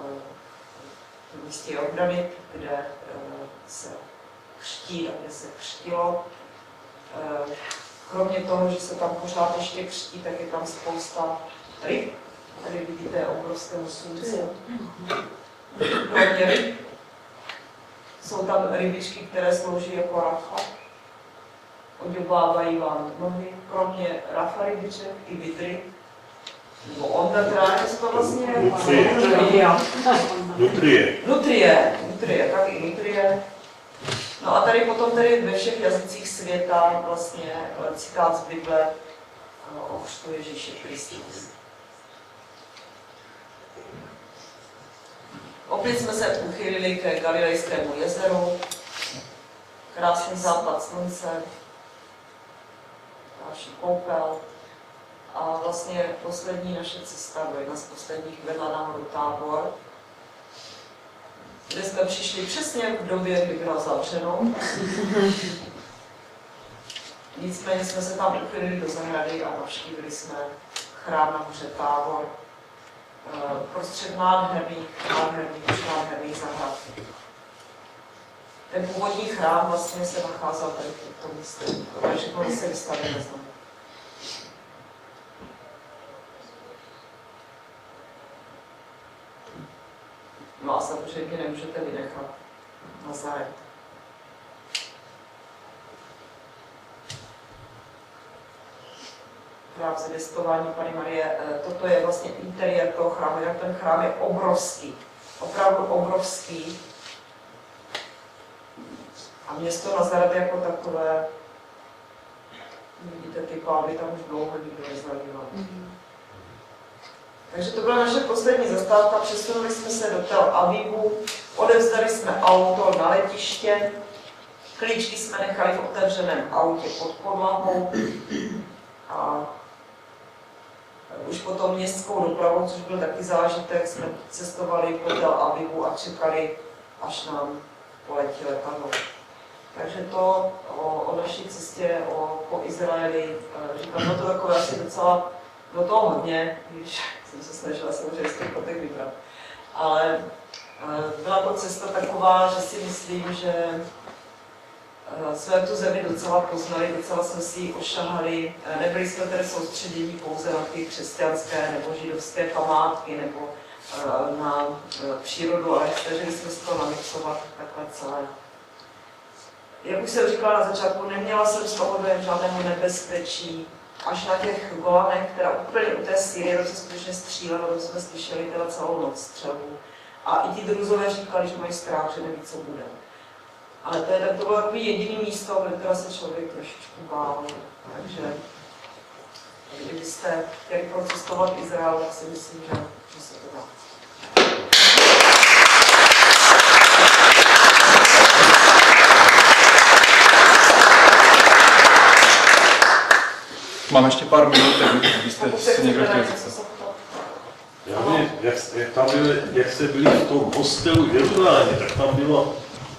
v místě Jordany, kde se křtí, kde se křtilo. Kromě toho, že se tam pořád ještě křtí, tak je tam spousta ryb. Tady vidíte obrovskému slunce. Kromě ryb jsou tam rybičky, které slouží jako rafa. Oděbávají vám nohy, kromě rafa rybiček i vidry. Nebo onda, která je to vlastně nutrie, tak i nutrie. No a tady potom tedy ve všech jazycích světa vlastně citát z Bible o křtu Ježíše Krista. Opět jsme se uchylili ke Galilejskému jezeru, krásný západ slunce. naší koupel. A vlastně poslední naše cesta, jedna z posledních, vedla nahoru Tábor, kde jsme přišli přesně v době, kdy byla zavřenou. Nicméně jsme se tam uchylili do zahrady a navštívili jsme chrám na hoře Tábor, prostřed nádherných zahrad. Ten původní chrám vlastně se nacházel tady v tom místě, takže to se vystavili znovu. No a samozřejmě nemůžete vynechat Nazaret. Chrám Zvěstování Panny Marie, toto je vlastně interiér toho chrámu, jak ten chrám je obrovský, opravdu obrovský. A město Nazaret jako takové, vidíte, ty pávy tam už dlouho nikdo nezalíval. Takže to byla naše poslední zastávka, přesunuli jsme se do Tel Avivu, odevzdali jsme auto na letiště, klíčky jsme nechali v otevřeném autě pod podlahou a už potom městskou dopravou, což byl taky zážitek, jsme cestovali po Tel Avivu a čekali, až nám poletí letadlo. Takže to o naší cestě po Izraeli, říkám, no to takové asi docela do toho hodně, když jsem se snažila samozřejmě z těch fotek vybrat. Ale byla to cesta taková, že si myslím, že jsme tu zemi docela poznali, docela jsme si ji ošahali. Nebyli jsme tedy soustředění pouze na ty křesťanské nebo židovské památky nebo na přírodu, ale snažili jsme se to namixovat takhle celé. Jak už jsem říkala na začátku, neměla jsem z toho dojem žádného nebezpečí. Až na těch Golanech, která úplně u té Sýrie, to se skutečně střílelo, to jsme slyšeli teda celou noc střelu. A i ti druzové říkali, že mají strach, že neví, co bude. Ale to bylo takový jediný místo, kde teda se člověk trošičku bál. Takže kdybyste chtěli procestovat Izrael, tak si myslím, že se to dá. Máme ještě pár minut, tak byste si někdo chtěli zeptat. Já vím, jak jste byli v tom hostelu v Jeruzalémě, tak tam bylo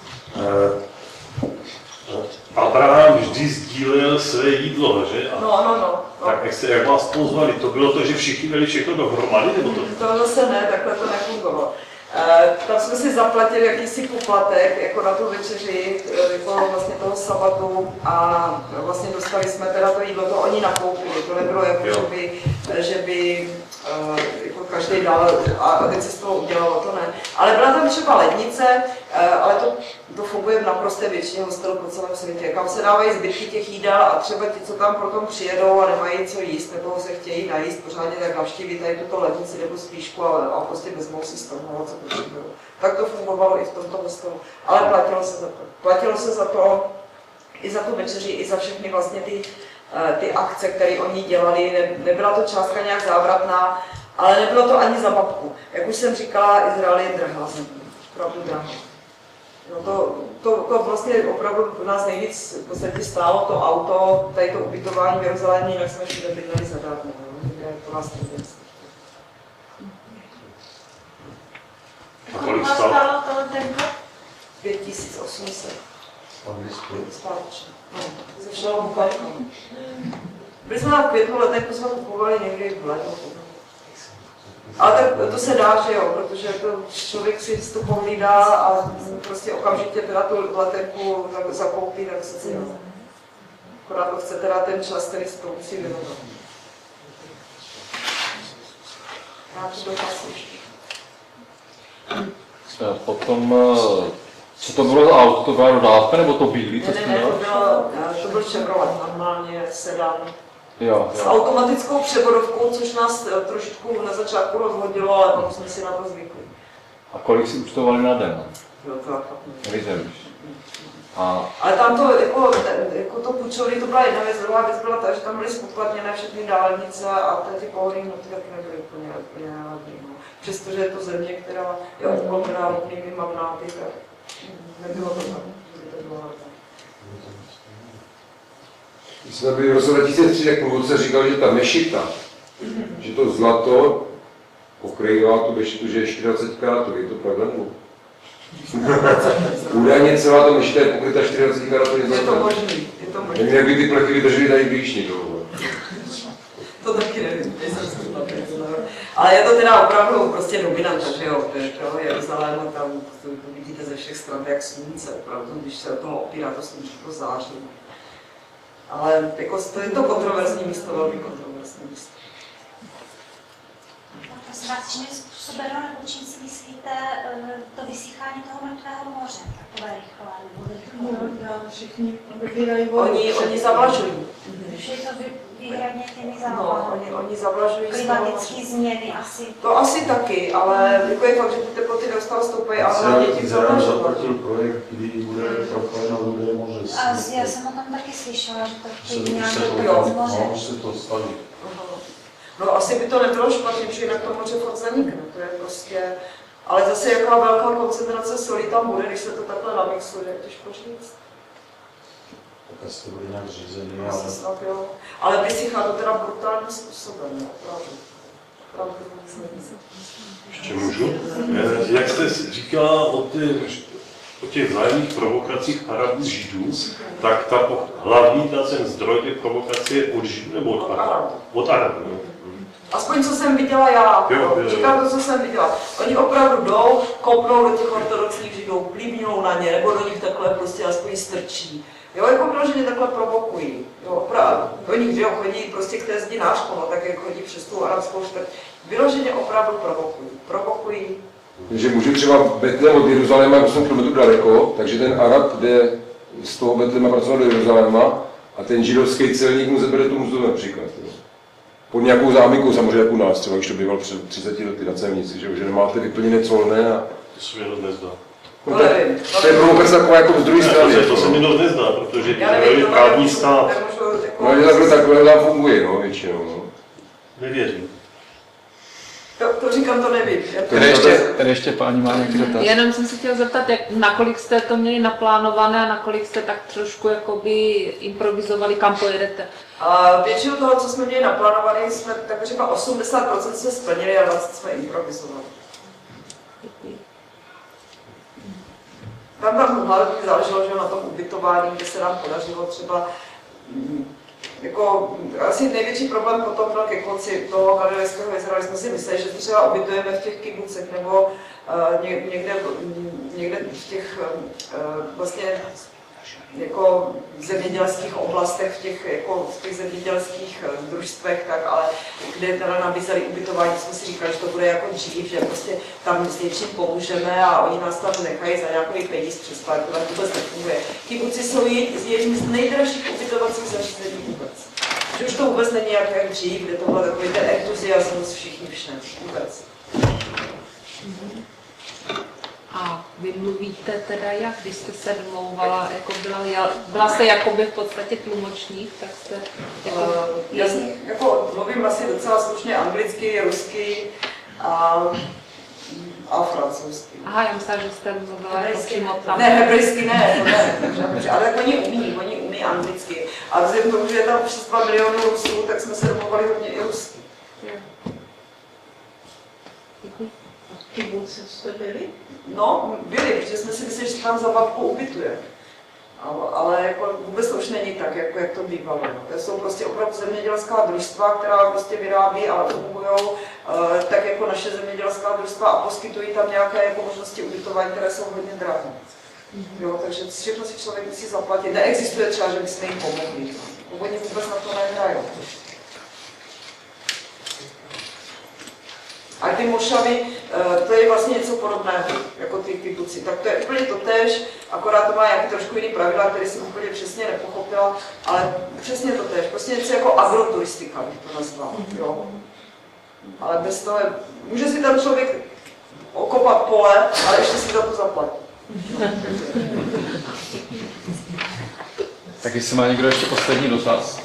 Abraham vždy sdílel své jídlo, že? No. Tak jak vás pozvali, to bylo to, že všichni měli všechno dohromady, nebo to? To zase ne, takhle to nefungovalo. Tam jsme si zaplatili jakýsi poplatek jako na tu večeři, jako vlastně toho sabatu a vlastně dostali jsme teda to jídlo, to oni nakoupili, to nebylo jako, že by jako každý dal a teď se z toho udělalo, to ne. Ale byla tam třeba lednice, ale to funguje v naprosté většině hostelů po celém světě, kam se dávají zbytky těch jídel a třeba ti, co tam potom přijedou a nemají co jíst nebo se chtějí najíst pořádně, tak navštíví tady tuto lednici nebo spíšku a prostě vezmou si z toho, co potřebují. Tak to fungovalo i v tomto hostelu, ale platilo se za to. Platilo se za to i za tu večeři, i za všechny vlastně ty akce, které oni dělali. Nebyla to částka nějak závratná, ale nebylo to ani za babku. Jak už jsem říkala, Izrael je drahá země, opravdu drahá. No to vlastně opravdu nás nejvíc v podstatě stálo to auto, tady to ubytování v Jeruzalémě, jinak jsme všude bydleli zadarmo. To nás nejvíc. A kolik stalo? 5800. Spátečně. No, ze všeho úplatku. Byli jsme tam v květnu, letenku jsme kupovali někdy v lednu. Ale tak to se dá, že jo, protože to člověk si to pohlídá a prostě okamžitě teda tu letenku zakoupí, tak se si akorát to chce teda ten čas, který si to musí věnovat. Nějaký dotaz ještě. Potom, co to bylo za auto, to byla dodávka, nebo to bílý? Ne, to byl Chevrolet, normálně sedan. Jo. S automatickou převodovkou, což nás trošičku na začátku rozhodilo, ale pak jsme si na to zvykli. A kolik si účtovali na den? Jo, to Nevíte už. Ale tam to, jako to půjčovali, to byla jedna věc, druhá věc byla ta, že tam byly spoplatněné všechny dálnice a ty pohody hnuty taky nebyly úplně levné. Přestože je to země, která je obklopená ropnými magnáty, tak nebylo to tak, že by to bylo levné. Když jsme byli v roce 2003, tak průvodce říkal, že ta mešita, že to zlato pokrývá tu mešitu, že je 24 karátů. Je to pravda? Údajně celá ta mešita je pokryta 24 karátů. Je to možný, je to možný. Nevím, jak by ty plechy vydržely tady blížní dlouho. To taky nevím, ale je to teda opravdu prostě dominanta, že jo, toho Jeruzaléma, tam to vidíte ze všech stran, jak slunce, opravdu, když se o toho opírá to sluníčko září. Ale jako, to je to kontroverzní místo, velmi kontroverzní místo. Prosím vás, čím je způsobeno, nebo čím si myslíte to vysychání toho mrtvého moře, takové rychlé, nebo Všichni vybírají vodu. Oni zavlažují. Už je to výhradně těmi No, zálohami. oni zavlažují. Klimatické změny asi. To asi taky, ale jako je fakt, že ty teploty neustále stoupají a hlavně tím zavlažovat. zaplatil projekt, kdy bude propojeno Rudé moře. A já jsem o tom taky slyšela, že to chtějí nějak se doplnit z moře. se to staví. No asi by to nebylo špatně, protože jinak to moře fakt zanikne, to je prostě... Ale zase jaká velká koncentrace soli tam bude, když se to takhle namixuje, těžko říct. Tak asi to bude nějak řízený, Asi snad jo. Ale vysychá to teda brutálním způsobem, opravdu. Opravdu. Ještě můžu? Jak jste říkala o těch vzájemných provokacích Arabů Židů, tak ta hlavní ten zdroj těch provokací je od Židů nebo od Arabů? Od Arabů, jo. Aspoň co jsem viděla já, Jo. říkám to, co jsem viděla. Oni opravdu jdou, kopnou do těch ortodoxních Židů, plíbňou na ně, nebo do nich takhle prostě aspoň strčí. Jo, jako vyloženě takhle provokují. Jo, opravdu. Oni jo, chodí prostě k té zdi náško, no, tak jak chodí přes tu arabskou čtvrť. Vyloženě opravdu provokují. Provokují. Takže můžu třeba Betlém od Jeruzaléma 8 km daleko, takže ten Arab jde z toho Betléma pracovat do Jeruzaléma a ten židovský celník mu zabere tu mzdu například. Jo. Pod nějakou záminkou, samozřejmě jako u nás, třeba když to býval před 30 lety na celnici, že nemáte vyplněné colné a... To se mi dost nezdá. No, to je provokace taková jako z druhé strany. To se mi dost nezdá, protože Já je právní stát. No, že takhle tam funguje, no, většinou. No. Nevěřím. To říkám, to nevím. Tady ještě páni má nějaký dotaz. Jenom jsem se chtěla zeptat, nakolik jste to měli naplánované a nakolik jste tak trošku jakoby improvizovali, kam pojedete? A většinu toho, co jsme měli naplánované, jsme tak řekla 80% jsme splnili a 20% jsme improvizovali. Tam hlavně záleželo, že na tom ubytování, kde se nám podařilo třeba jako asi největší problém potom byl ke konci toho Galilejského jezera, jsme si mysleli, že třeba ubytujeme v těch kibucech nebo někde v těch vlastně jako zemědělských oblastech, v těch zemědělských družstvech, tak, ale kde teda nabízeli ubytování, jsme si říkali, že to bude jako dřív, že prostě tam s něčím pomůžeme a oni nás tam nechají za nějaký peníz přespat, to tak vůbec nefunguje. Kibuci jsou jedním z nejdražších ubytovacích zařízení vůbec. Že už to vůbec není jak dřív, kde to byl takový ten entuziasmus všichni všem, vůbec. A vy mluvíte teda jak, když jste se domlouvala, jako byla jste jakoby v podstatě tlumočník, tak jste jako... Jako mluvím asi docela slušně anglicky, rusky a francouzsky. Aha, já myslela, že jste mluvila jako přímo tam. Ne, hebrejsky ne, to ne, ale tak oni umí anglicky. A vzhledem k tomu, že je tam přes 2 miliony Rusů, tak jsme se domluvali hodně i rusky. V kibuce jste byli? No, byli, protože jsme si mysleli, že tam za babku ubytuje. Ale jako vůbec to už není tak, jak to bývalo. To jsou prostě opravdu zemědělská družstva, která prostě vyrábí a fungují tak jako naše zemědělská družstva a poskytují tam nějaké jako možnosti ubytování, které jsou hodně drahé. Jo, takže všechno si člověk musí zaplatit. Neexistuje třeba, že bychom jim pomohli. Oni vůbec na to nehrají. A ty mošavy, to je vlastně něco podobného, jako ty kibuci. Tak to je úplně totéž, akorát to má nějaké trošku jiný pravidla, které jsem úplně přesně nepochopila, ale přesně totéž. Prostě něco jako agroturistika bych to nazval. Jo. Ale bez toho, může si tam člověk okopat pole, ale ještě si za to zaplatí. Tak jestli má někdo ještě poslední dotaz?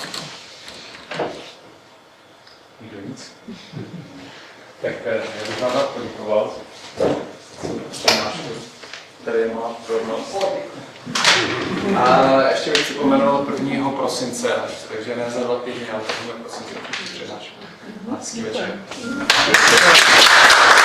Nikdo nic? Tak já bych vám poděkoval. tady je malá pozornost. A ještě bych připomenul 1. prosince, takže ne za 2 týdny, ale 1. prosince přednášku. Hezký večer.